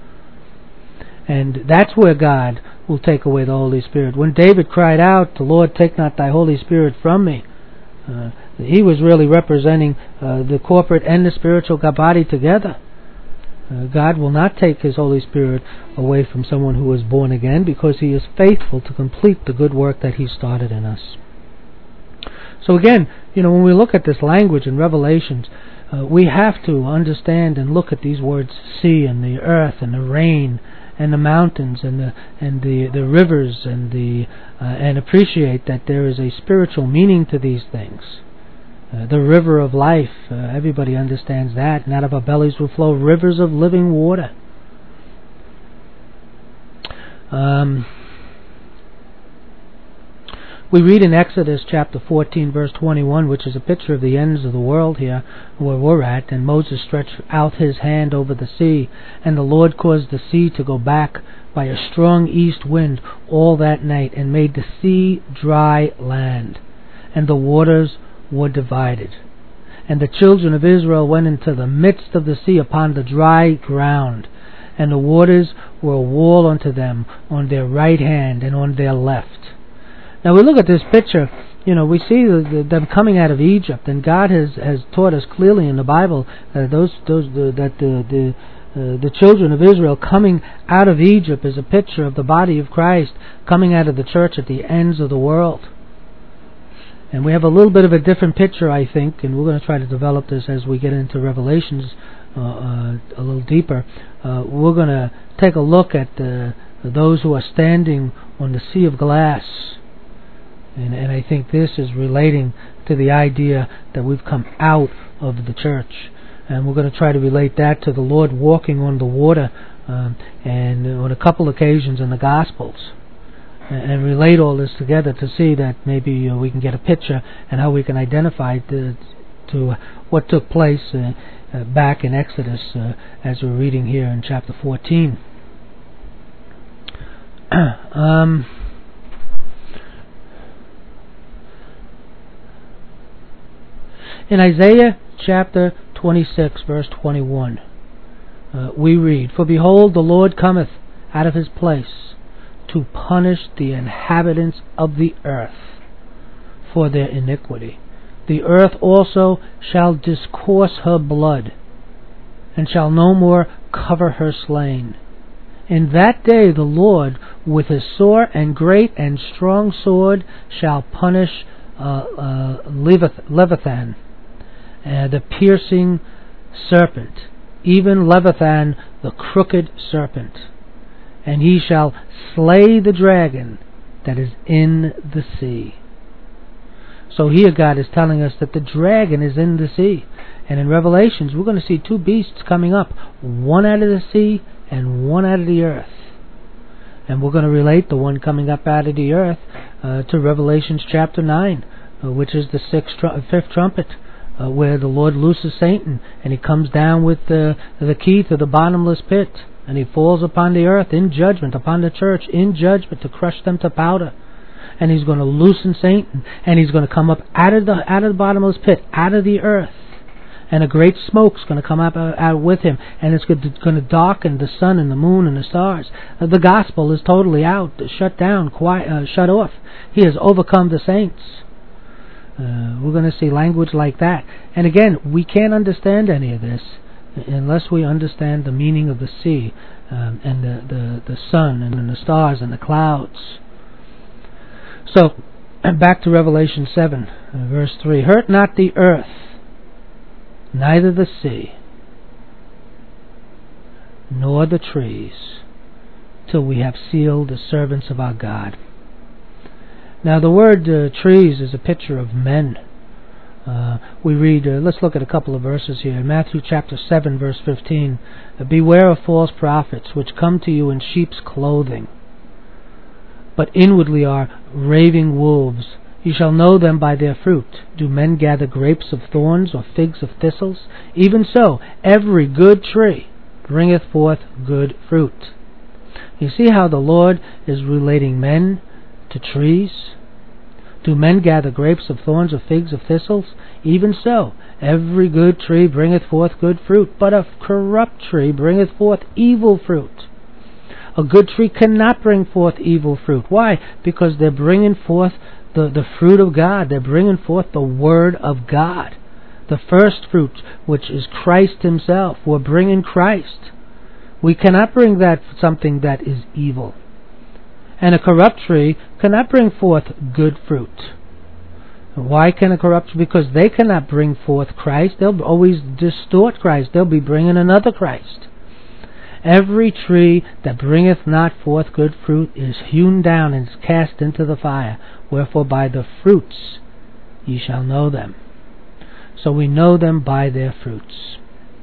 And that's where God will take away the Holy Spirit. When David cried out, "The Lord, take not thy Holy Spirit from me," uh, he was really representing uh, the corporate and the spiritual body together. Uh, God will not take His Holy Spirit away from someone who is born again, because He is faithful to complete the good work that He started in us. So again, you know, when we look at this language in Revelations, uh, we have to understand and look at these words, sea and the earth and the rain and the mountains and the and the, the rivers and the uh, and appreciate that there is a spiritual meaning to these things. Uh, the river of life, uh, everybody understands that, and out of our bellies will flow rivers of living water. Um, we read in Exodus chapter fourteen, verse twenty-one, which is a picture of the ends of the world here, where we're at, and Moses stretched out his hand over the sea, and the Lord caused the sea to go back by a strong east wind all that night, and made the sea dry land, and the waters were divided. And the children of Israel went into the midst of the sea upon the dry ground, and the waters were a wall unto them on their right hand and on their left. Now we look at this picture, you know, we see the, the, them coming out of Egypt, and God has, has taught us clearly in the Bible that those those the, that the the uh, the children of Israel coming out of Egypt is a picture of the body of Christ coming out of the church at the ends of the world. And we have a little bit of a different picture, I think, and we're going to try to develop this as we get into Revelations uh, uh, a little deeper, uh, we're going to take a look at uh, those who are standing on the sea of glass. And, and I think this is relating to the idea that we've come out of the church. And we're going to try to relate that to the Lord walking on the water um, and on a couple occasions in the Gospels. And, and relate all this together to see that maybe uh, we can get a picture and how we can identify the, to what took place uh, uh, back in Exodus uh, as we're reading here in chapter fourteen. um... In Isaiah chapter twenty-six, verse twenty-one, uh, we read, "For behold, the Lord cometh out of his place to punish the inhabitants of the earth for their iniquity. The earth also shall discourse her blood, and shall no more cover her slain. In that day the Lord with his sore and great and strong sword shall punish uh, uh, Levith- Leviathan, Uh, the piercing serpent, even Leviathan, the crooked serpent. And he shall slay the dragon that is in the sea." So here God is telling us that the dragon is in the sea. And in Revelations, we're going to see two beasts coming up, one out of the sea and one out of the earth. And we're going to relate the one coming up out of the earth uh, to Revelations chapter nine, uh, which is the sixth tr- fifth trumpet. Uh, where the Lord looses Satan, and he comes down with the, the key to the bottomless pit, and he falls upon the earth in judgment, upon the church in judgment, to crush them to powder. And he's going to loosen Satan, and he's going to come up out of the out of the bottomless pit, out of the earth, and a great smoke's going to come up out, out with him, and it's going to, going to darken the sun and the moon and the stars. Uh, the gospel is totally out, shut down, quiet, uh, shut off. He has overcome the saints. Uh, we're going to see language like that. And again, we can't understand any of this unless we understand the meaning of the sea um, and the, the, the sun and the stars and the clouds. So, back to Revelation seven, uh, verse three. "Hurt not the earth, neither the sea, nor the trees, till we have sealed the servants of our God." Now the word uh, trees is a picture of men. Uh, we read, uh, let's look at a couple of verses here. In Matthew chapter seven, verse fifteen, "Beware of false prophets, which come to you in sheep's clothing, but inwardly are raving wolves. You shall know them by their fruit. Do men gather grapes of thorns, or figs of thistles? Even so, every good tree bringeth forth good fruit." You see how the Lord is relating men to trees? "Do men gather grapes of thorns or figs of thistles? Even so, every good tree bringeth forth good fruit, but a corrupt tree bringeth forth evil fruit." A good tree cannot bring forth evil fruit. Why? Because they're bringing forth the, the fruit of God. They're bringing forth the Word of God. The first fruit, which is Christ himself. We're bringing Christ. We cannot bring that something that is evil. And a corrupt tree cannot bring forth good fruit. Why can a corrupt tree? Because they cannot bring forth Christ. They'll always distort Christ. They'll be bringing another Christ. "Every tree that bringeth not forth good fruit is hewn down and is cast into the fire. Wherefore by the fruits ye shall know them." So we know them by their fruits.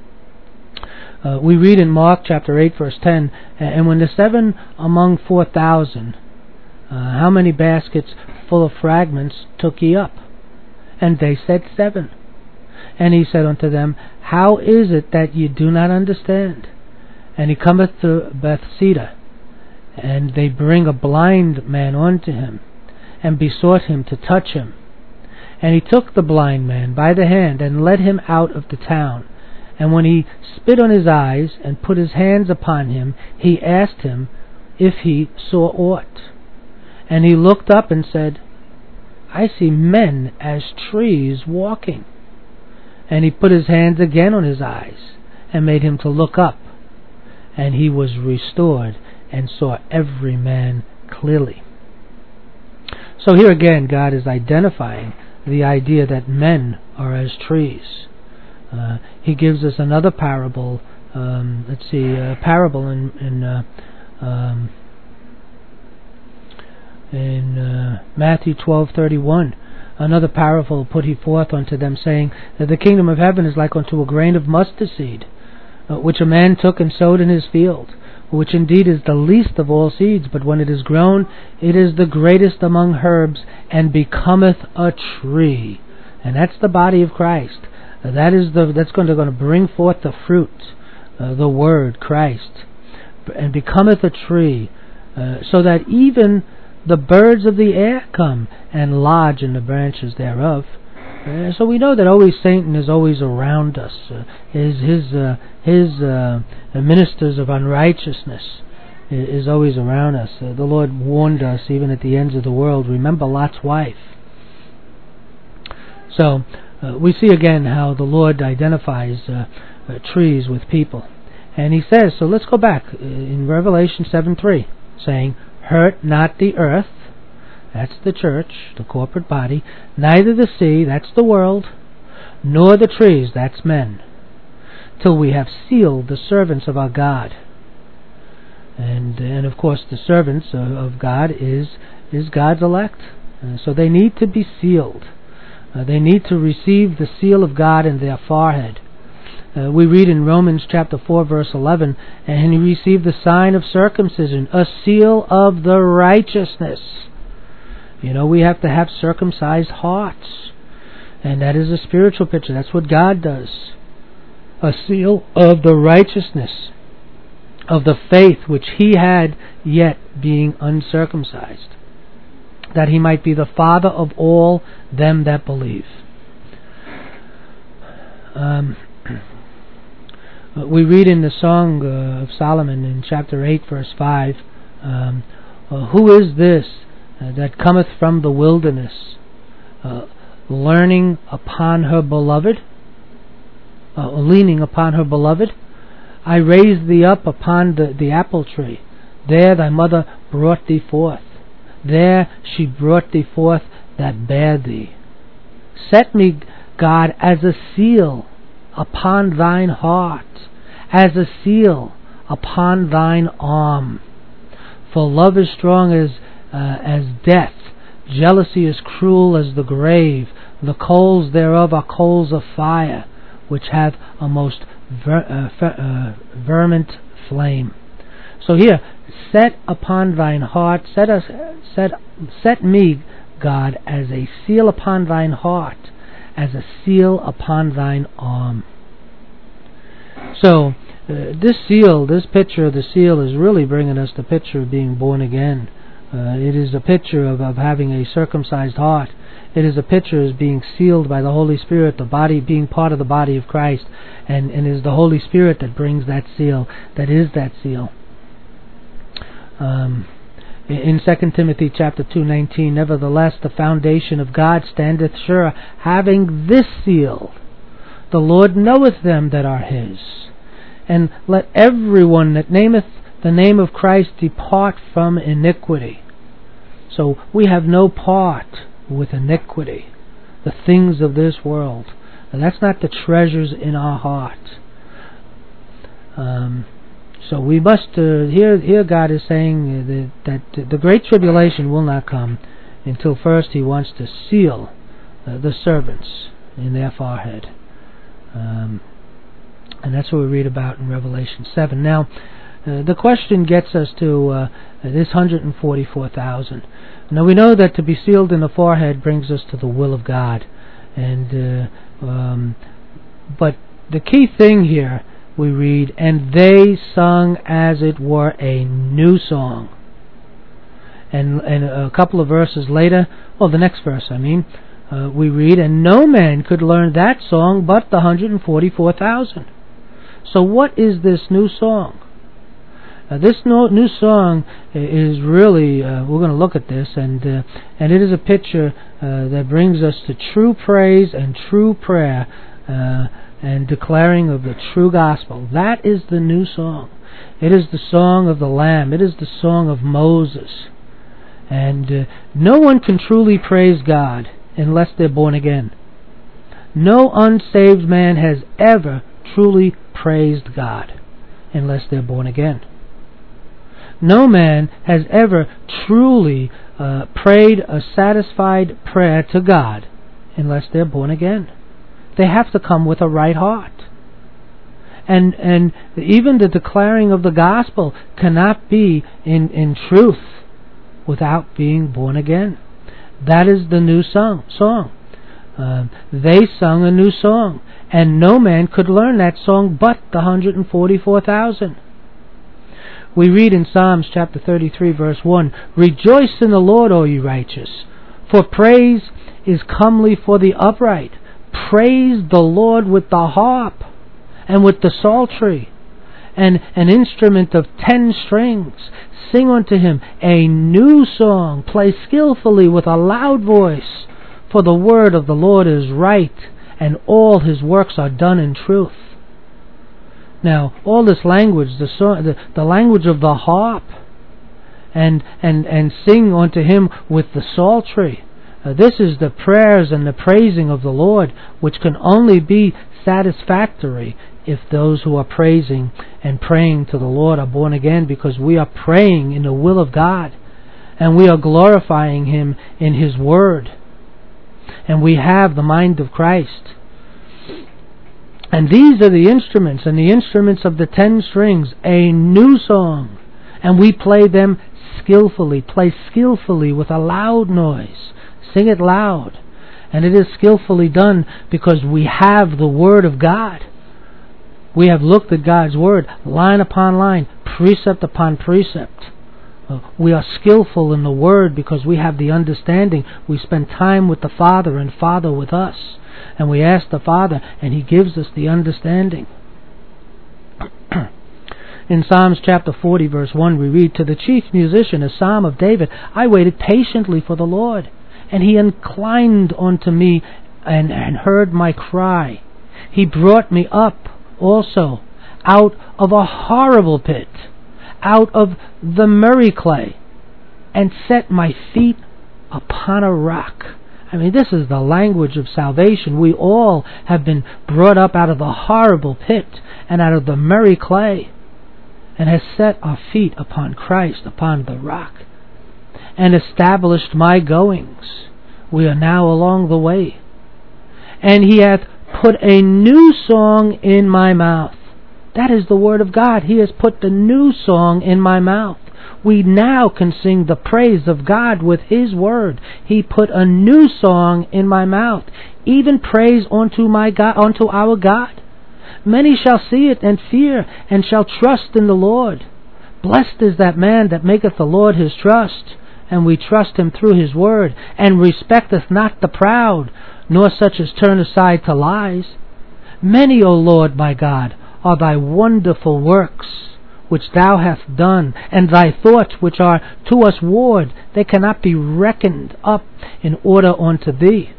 Uh, we read in Mark chapter eight, verse ten, "And when the seven among four thousand, uh, how many baskets full of fragments took ye up? And they said, Seven. And he said unto them, How is it that ye do not understand? And he cometh to Bethsaida, and they bring a blind man unto him, and besought him to touch him. And he took the blind man by the hand, and led him out of the town. And when he spit on his eyes, and put his hands upon him, he asked him if he saw aught. And he looked up and said, I see men as trees walking. And he put his hands again on his eyes, and made him to look up. And he was restored, and saw every man clearly. So here again, God is identifying the idea that men are as trees. Uh, he gives us another parable. Um, let's see, a parable in in uh, um, in uh, Matthew twelve thirty-one. Another parable put he forth unto them, saying that the kingdom of heaven is like unto a grain of mustard seed, uh, which a man took and sowed in his field, which indeed is the least of all seeds, but when it is grown, it is the greatest among herbs, and becometh a tree. And that's the body of Christ. Uh, that is the that's going to, going to bring forth the fruit, uh, the Word, Christ, and becometh a tree, uh, so that even the birds of the air come and lodge in the branches thereof. Uh, so we know that always Satan is always around us. Uh, his his uh, his uh, ministers of unrighteousness is, is always around us. Uh, the Lord warned us even at the ends of the world. Remember Lot's wife. So uh, we see again how the Lord identifies uh, uh, trees with people, and He says. So let's go back uh, in Revelation seven three, saying, "Hurt not the earth," that's the church, the corporate body, "neither the sea," that's the world, "nor the trees," that's men, "till we have sealed the servants of our God." And and of course the servants of, of God is is God's elect. Uh, so they need to be sealed. Uh, they need to receive the seal of God in their forehead. Uh, we read in Romans chapter four verse eleven, "And he received the sign of circumcision, a seal of the righteousness." You know, we have to have circumcised hearts, and that is a spiritual picture. That's what God does. A seal of the righteousness, of the faith which He had yet being uncircumcised, that He might be the Father of all them that believe. Um, we read in the Song uh, of Solomon in chapter eight verse five, um, uh, "Who is this uh, that cometh from the wilderness, uh, learning upon her beloved, uh, leaning upon her beloved? I raised thee up upon the, the apple tree. There thy mother brought thee forth. There she brought thee forth that bare thee. Set me, God, as a seal upon thine heart, as a seal upon thine arm. For love is strong as uh, as death, jealousy is cruel as the grave. The coals thereof are coals of fire, which have a most ver- uh, fer- uh, vermint flame." So here, set upon thine heart, set us, set, set me, God, as a seal upon thine heart, as a seal upon thine arm. So, uh, this seal, this picture of the seal is really bringing us the picture of being born again. Uh, it is a picture of, of having a circumcised heart. It is a picture of being sealed by the Holy Spirit, the body being part of the body of Christ, and, and it is the Holy Spirit that brings that seal, that is that seal. Um, in Second Timothy chapter two nineteen, "Nevertheless the foundation of God standeth sure, having this seal, the Lord knoweth them that are His. And let everyone that nameth the name of Christ depart from iniquity." So we have no part with iniquity, the things of this world. And that's not the treasures in our heart. Um, so we must, uh, here here God is saying that, that the great tribulation will not come until first He wants to seal uh, the servants in their forehead. Um, and that's what we read about in Revelation seven. Now, uh, the question gets us to uh, this one hundred forty-four thousand. Now we know that to be sealed in the forehead brings us to the will of God. And uh, um, but the key thing here, we read, "And they sung as it were a new song." And, and a couple of verses later, well, the next verse, I mean, uh, we read, "And no man could learn that song but the one hundred forty-four thousand. So what is this new song? Uh, this no, new song is really, uh, we're going to look at this, and uh, and it is a picture uh, that brings us to true praise and true prayer, uh, and declaring of the true gospel. That is the new song. It is the song of the Lamb. It is the song of Moses. And uh, no one can truly praise God unless they're born again. No unsaved man has ever truly praised God unless they're born again. No man has ever truly uh, prayed a satisfied prayer to God unless they're born again. They have to come with a right heart. And and even the declaring of the gospel cannot be in, in truth without being born again. That is the new song. song. Uh, they sung a new song, and no man could learn that song but the one hundred forty-four thousand. We read in Psalms chapter thirty-three verse one, "Rejoice in the Lord, all ye righteous, for praise is comely for the upright. Praise the Lord with the harp and with the psaltery, and an instrument of ten strings. Sing unto him a new song. Play skillfully with a loud voice. For the word of the Lord is right, and all his works are done in truth." Now, all this language, the song, the, the language of the harp, and and and sing unto him with the psaltery. Uh, this is the prayers and the praising of the Lord, which can only be satisfactory if those who are praising and praying to the Lord are born again, because we are praying in the will of God, and we are glorifying him in his word, and we have the mind of Christ. And these are the instruments, and the instruments of the ten strings, a new song, and we play them skillfully, play skillfully with a loud noise, sing it loud, and it is skillfully done because we have the word of God. We have looked at God's word line upon line, precept upon precept. Uh, we are skillful in the word because we have the understanding. We spend time with the Father and Father with us. And we ask the Father, and he gives us the understanding. In Psalms chapter forty verse one we read, "To the chief musician, a psalm of David, I waited patiently for the Lord, and he inclined unto me and, and heard my cry. He brought me up also out of a horrible pit, out of the merry clay, and set my feet upon a rock." I mean, this is the language of salvation. We all have been brought up out of the horrible pit and out of the merry clay, and has set our feet upon Christ, upon the rock, and established my goings. We are now along the way. "And he hath put a new song in my mouth." That is the word of God. He has put the new song in my mouth. We now can sing the praise of God with his word. He put a new song in my mouth, even praise unto my God, unto our God. Many shall see it and fear, and shall trust in the Lord. Blessed is that man that maketh the Lord his trust, and we trust him through his word, and respecteth not the proud, nor such as turn aside to lies. Many, O Lord my God, are thy wonderful works, which thou hast done, and thy thoughts which are to us ward, they cannot be reckoned up in order unto thee.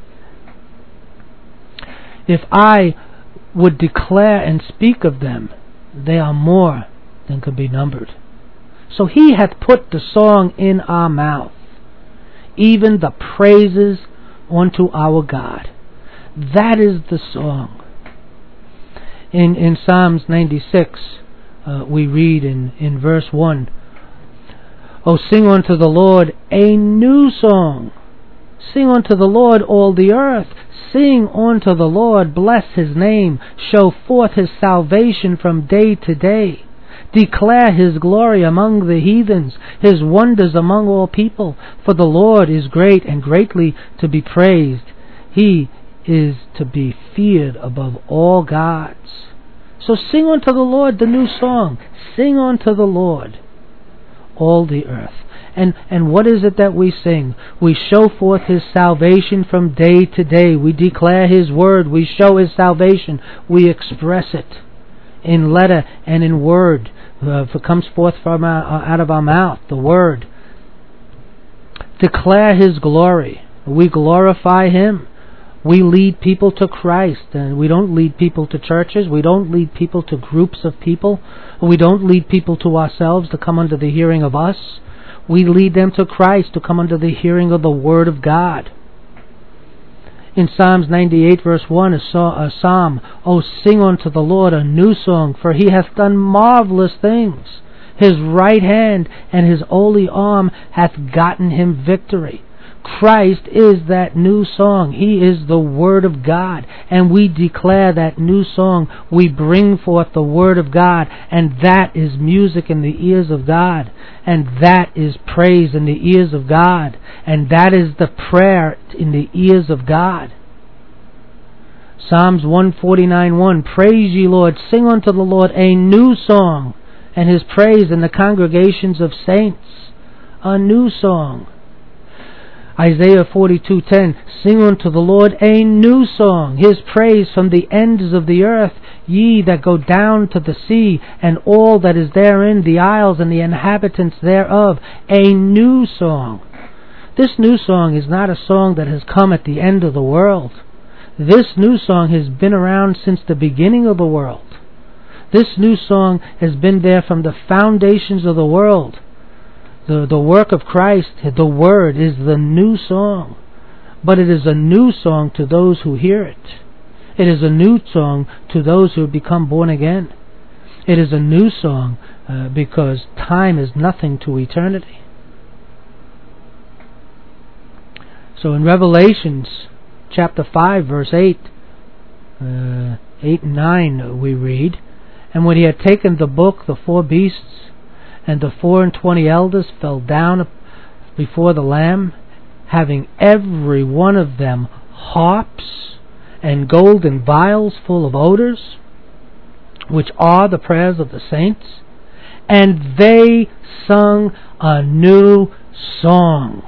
If I would declare and speak of them, they are more than could be numbered. So he hath put the song in our mouth, even the praises unto our God. That is the song. In in Psalms ninety-six, uh, we read in, in verse one, "O sing unto the Lord a new song. Sing unto the Lord all the earth. Sing unto the Lord, bless his name. Show forth his salvation from day to day. Declare his glory among the heathens, his wonders among all people. For the Lord is great and greatly to be praised. He is to be feared above all gods." So sing unto the Lord the new song. Sing unto the Lord all the earth. And and what is it that we sing? We show forth his salvation from day to day. We declare his word. We show his salvation. We express it in letter and in word. Uh, if it comes forth from our, out of our mouth, the word. Declare his glory. We glorify him. We lead people to Christ, and we don't lead people to churches. We don't lead people to groups of people. We don't lead people to ourselves to come under the hearing of us. We lead them to Christ, to come under the hearing of the Word of God. In Psalms ninety-eight verse one, a, a psalm, O sing unto the Lord a new song, for he hath done marvelous things. His right hand and his holy arm hath gotten him victory. Christ is that new song. He is the Word of God, and we declare that new song. We bring forth the Word of God, and that is music in the ears of God, and that is praise in the ears of God, and that is the prayer in the ears of God. Psalms one forty-nine one, Praise ye Lord, sing unto the Lord a new song, and his praise in the congregations of saints. A new song. Isaiah forty-two ten, Sing unto the Lord a new song, his praise from the ends of the earth, ye that go down to the sea, and all that is therein, the isles and the inhabitants thereof, a new song. This new song is not a song that has come at the end of the world. This new song has been around since the beginning of the world. This new song has been there from the foundations of the world. The, the work of Christ, the Word, is the new song. But it is a new song to those who hear it. It is a new song to those who have become born again. It is a new song uh, because time is nothing to eternity. So in Revelations chapter five verse eight, uh, eight and nine we read, And when he had taken the book, the four beasts and the four and twenty elders fell down before the Lamb, having every one of them harps and golden vials full of odors, which are the prayers of the saints. And they sung a new song,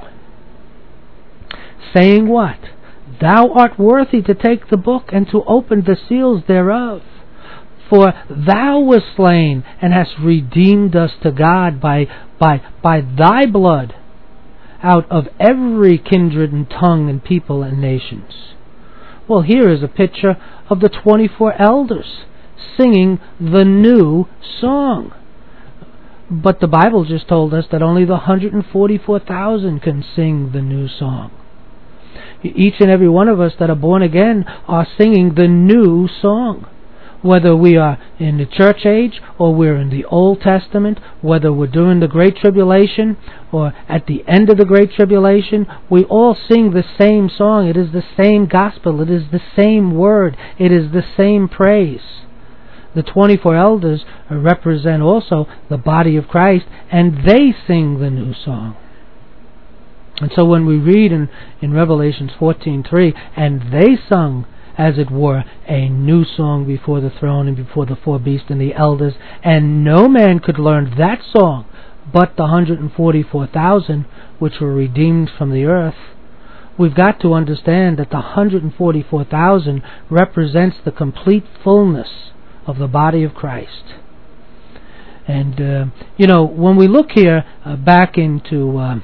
saying what? Thou art worthy to take the book and to open the seals thereof. For thou wast slain and hast redeemed us to God by, by, by thy blood out of every kindred and tongue and people and nations. Well, here is a picture of the twenty-four elders singing the new song. But the Bible just told us that only the one hundred forty-four thousand can sing the new song. Each and every one of us that are born again are singing the new song. Whether we are in the church age or we're in the Old Testament, whether we're during the Great Tribulation or at the end of the Great Tribulation, we all sing the same song. It is the same gospel. It is the same word. It is the same praise. The twenty-four elders represent also the body of Christ, and they sing the new song. And so when we read in, in Revelation fourteen three, and they sung, as it were, a new song before the throne and before the four beasts and the elders, and no man could learn that song but the one hundred forty-four thousand which were redeemed from the earth. We've got to understand that the one hundred forty-four thousand represents the complete fullness of the body of Christ. And, uh, you know, when we look here uh, back into, uh,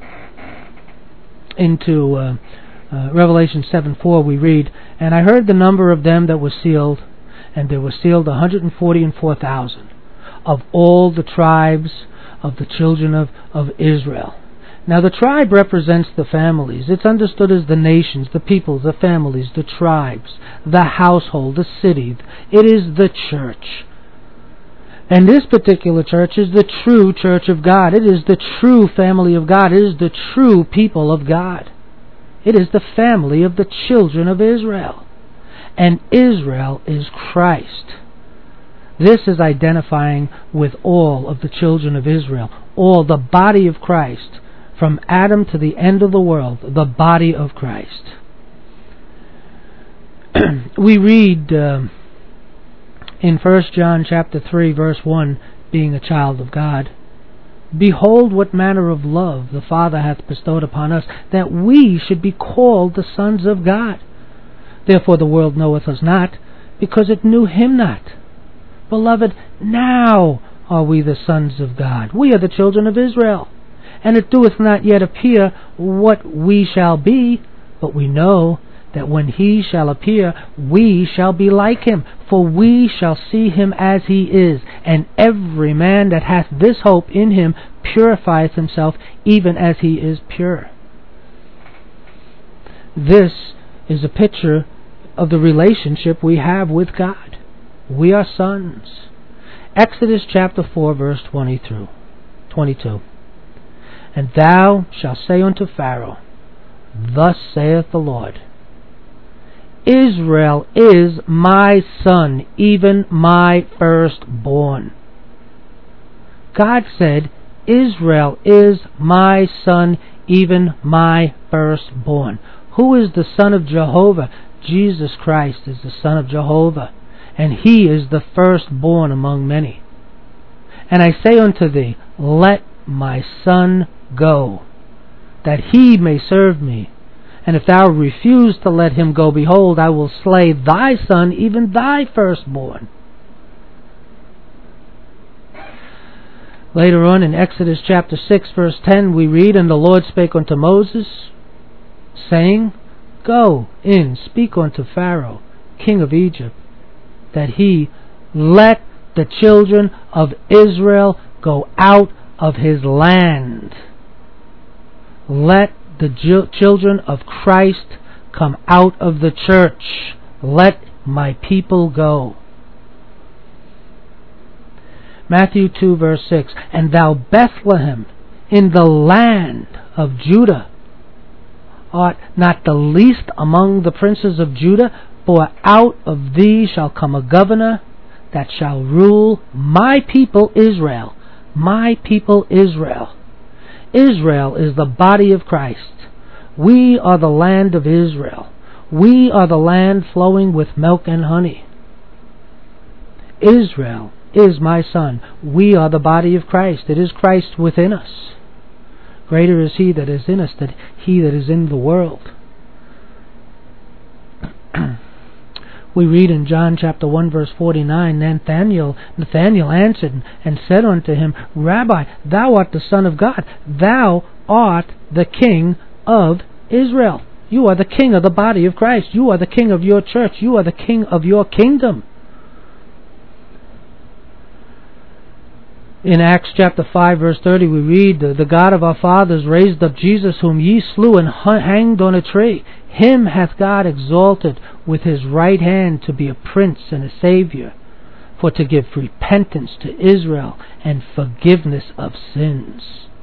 into uh, Uh, Revelation seven four, we read, And I heard the number of them that were sealed, and there were sealed one hundred forty-four thousand of all the tribes of the children of, of Israel. Now the tribe represents the families. It's understood as the nations, the peoples, the families, the tribes, the household, the city. It is the church. And this particular church is the true church of God. It is the true family of God. It is the true people of God. It is the family of the children of Israel. And Israel is Christ. This is identifying with all of the children of Israel, all the body of Christ, from Adam to the end of the world, the body of Christ. We read uh, in First John chapter three, verse one, being a child of God, Behold what manner of love the Father hath bestowed upon us, that we should be called the sons of God. Therefore the world knoweth us not, because it knew him not. Beloved, now are we the sons of God. We are the children of Israel. And it doeth not yet appear what we shall be, but we know that when he shall appear, we shall be like him, for we shall see him as he is. And every man that hath this hope in him purifieth himself, even as he is pure. This is a picture of the relationship we have with God. We are sons. Exodus chapter four, verse twenty through twenty-two. And thou shalt say unto Pharaoh, Thus saith the Lord, Israel is my son, even my firstborn. God said, Israel is my son, even my firstborn. Who is the son of Jehovah? Jesus Christ is the son of Jehovah, and he is the firstborn among many. And I say unto thee, Let my son go, that he may serve me. And if thou refuse to let him go, behold, I will slay thy son, even thy firstborn. Later on in Exodus chapter six, verse ten, we read, And the Lord spake unto Moses, saying, Go in, speak unto Pharaoh, king of Egypt, that he let the children of Israel go out of his land. Let the ju- children of Christ come out of the church. Let my people go. Matthew two, verse six, And thou, Bethlehem, in the land of Judah, art not the least among the princes of Judah, for out of thee shall come a governor that shall rule my people Israel. My people Israel. Israel is the body of Christ. We are the land of Israel. We are the land flowing with milk and honey. Israel is my son. We are the body of Christ. It is Christ within us. Greater is he that is in us than he that is in the world. We read in John chapter one, verse forty-nine, Nathanael, Nathanael answered and said unto him, Rabbi, thou art the Son of God. Thou art the King of Israel. You are the King of the body of Christ. You are the King of your church. You are the King of your kingdom. In Acts chapter five, verse thirty, we read, The God of our fathers raised up Jesus, whom ye slew and hanged on a tree. Him hath God exalted with his right hand to be a prince and a Savior, for to give repentance to Israel and forgiveness of sins.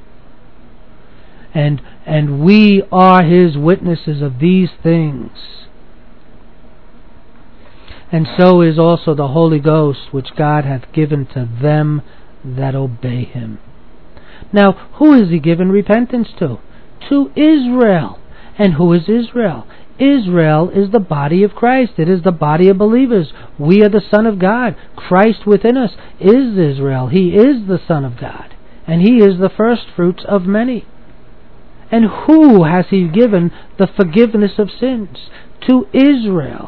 And, and we are his witnesses of these things. And so is also the Holy Ghost, which God hath given to them that obey him. Now, who has he given repentance to? To Israel. And who is Israel? Israel is the body of Christ. It is the body of believers. We are the Son of God. Christ within us is Israel. He is the Son of God. And he is the first fruits of many. And who has he given the forgiveness of sins? To Israel.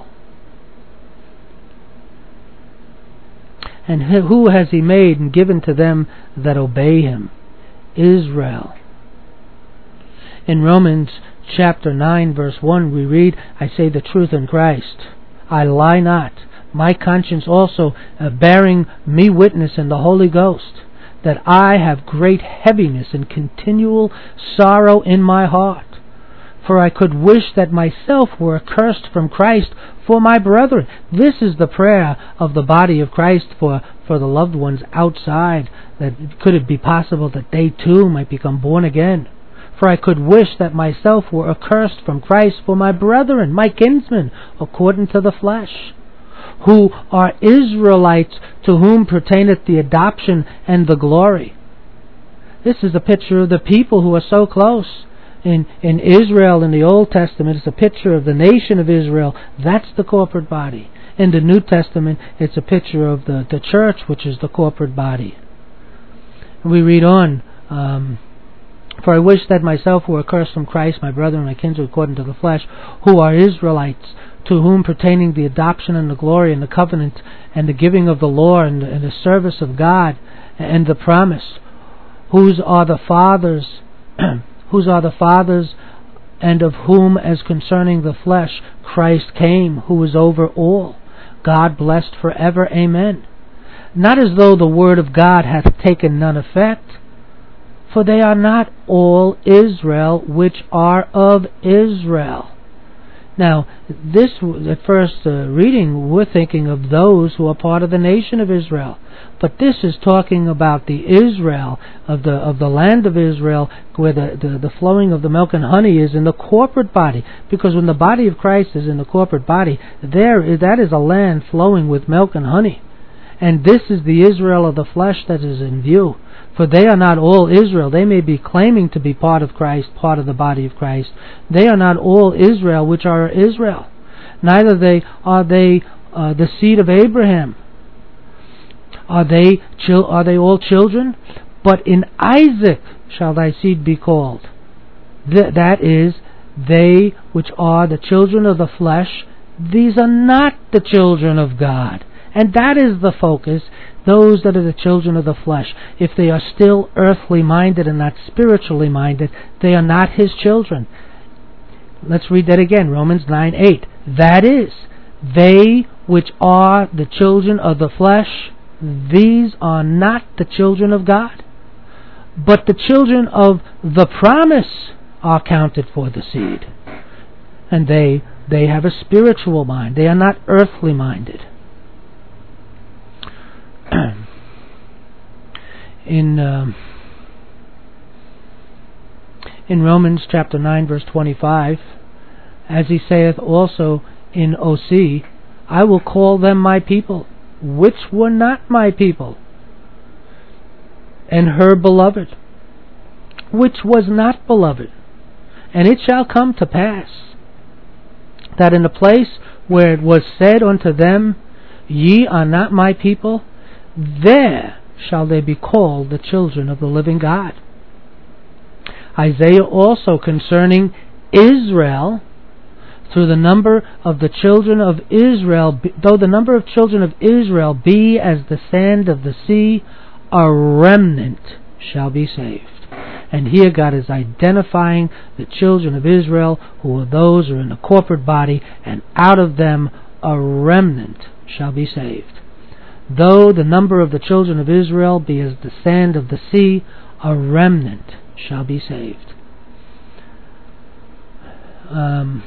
And who has he made and given to them that obey him? Israel. In Romans chapter nine, verse one, we read, I say the truth in Christ. I lie not. My conscience also uh, bearing me witness in the Holy Ghost, that I have great heaviness and continual sorrow in my heart. For I could wish that myself were accursed from Christ for my brethren. This is the prayer of the body of Christ for, for the loved ones outside, that could it be possible that they too might become born again. For I could wish that myself were accursed from Christ for my brethren, my kinsmen, according to the flesh, who are Israelites, to whom pertaineth the adoption and the glory. This is a picture of the people who are so close. In, in Israel, in the Old Testament, it's a picture of the nation of Israel. That's the corporate body. In the New Testament, it's a picture of the, the church, which is the corporate body. And we read on, um, For I wish that myself were accursed from Christ, my brethren, my kinsmen according to the flesh, who are Israelites, to whom pertaining the adoption and the glory and the covenant and the giving of the law and, and the service of God and the promise, whose are the fathers whose are the fathers, and of whom, as concerning the flesh, Christ came, who is over all, God blessed forever. Amen. Not as though the word of God hath taken none effect, for they are not all Israel which are of Israel. Now, this, at first uh, reading, we're thinking of those who are part of the nation of Israel. But this is talking about the Israel of the of the land of Israel, where the, the, the flowing of the milk and honey is in the corporate body. Because when the body of Christ is in the corporate body, there is, that is a land flowing with milk and honey. And this is the Israel of the flesh that is in view. For they are not all Israel. They may be claiming to be part of Christ, part of the body of Christ. They are not all Israel, which are Israel. Neither they are they uh, the seed of Abraham. Are they chil- are they all children? But in Isaac shall thy seed be called. Th- that is, they which are the children of the flesh, these are not the children of God. And that is the focus. Those that are the children of the flesh, if they are still earthly minded and not spiritually minded, they are not his children. Let's read that again, Romans nine eight. That is, they which are the children of the flesh, these are not the children of God. But the children of the promise are counted for the seed. And they they have a spiritual mind. They are not earthly minded. In um, in Romans chapter nine verse twenty-five, as he saith also in Osee, I will call them my people, which were not my people, and her beloved, which was not beloved. And it shall come to pass that in the place where it was said unto them, Ye are not my people, there shall they be called the children of the living God. Isaiah also concerning Israel, through the number of the children of Israel, though the number of children of Israel be as the sand of the sea, a remnant shall be saved. And here God is identifying the children of Israel, who are those who are in the corporate body, and out of them a remnant shall be saved. Though the number of the children of Israel be as the sand of the sea, a remnant shall be saved. Um,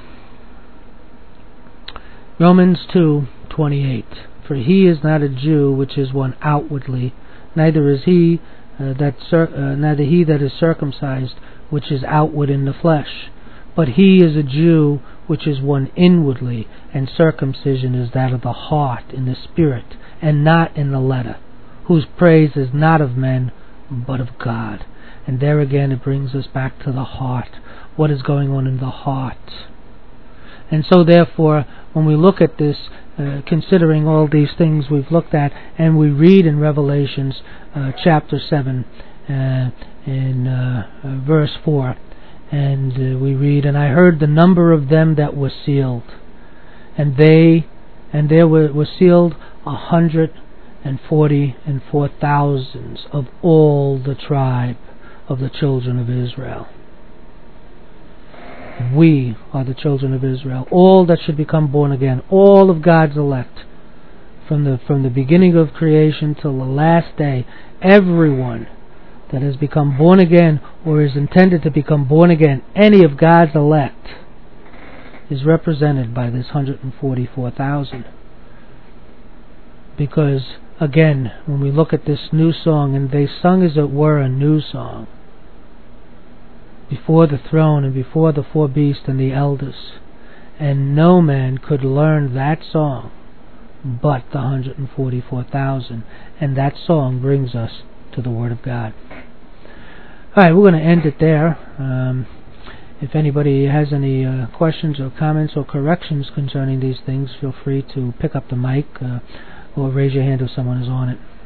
Romans two twenty-eight. For he is not a Jew which is one outwardly, neither is he uh, that cir- uh, neither he that is circumcised which is outward in the flesh, but he is a Jew which is one inwardly, and circumcision is that of the heart in the spirit, and not in the letter, whose praise is not of men, but of God. And there again it brings us back to the heart. What is going on in the heart? And so therefore, when we look at this, uh, considering all these things we've looked at, and we read in Revelations uh, chapter seven, uh, in uh, uh, verse four, and uh, we read, And I heard the number of them that were sealed, and they, and there were, were sealed a hundred and forty and four thousands of all the tribe of the children of Israel. We are the children of Israel, all that should become born again, all of God's elect, from the from the beginning of creation till the last day. Everyone that has become born again, or is intended to become born again, any of God's elect, is represented by this one hundred forty-four thousand. Because, again, when we look at this new song, and they sung as it were a new song, before the throne and before the four beasts and the elders, and no man could learn that song but the one hundred forty-four thousand, and that song brings us to the Word of God. Alright, we're going to end it there. Um, if anybody has any uh, questions or comments or corrections concerning these things, feel free to pick up the mic uh, or raise your hand if someone is on it.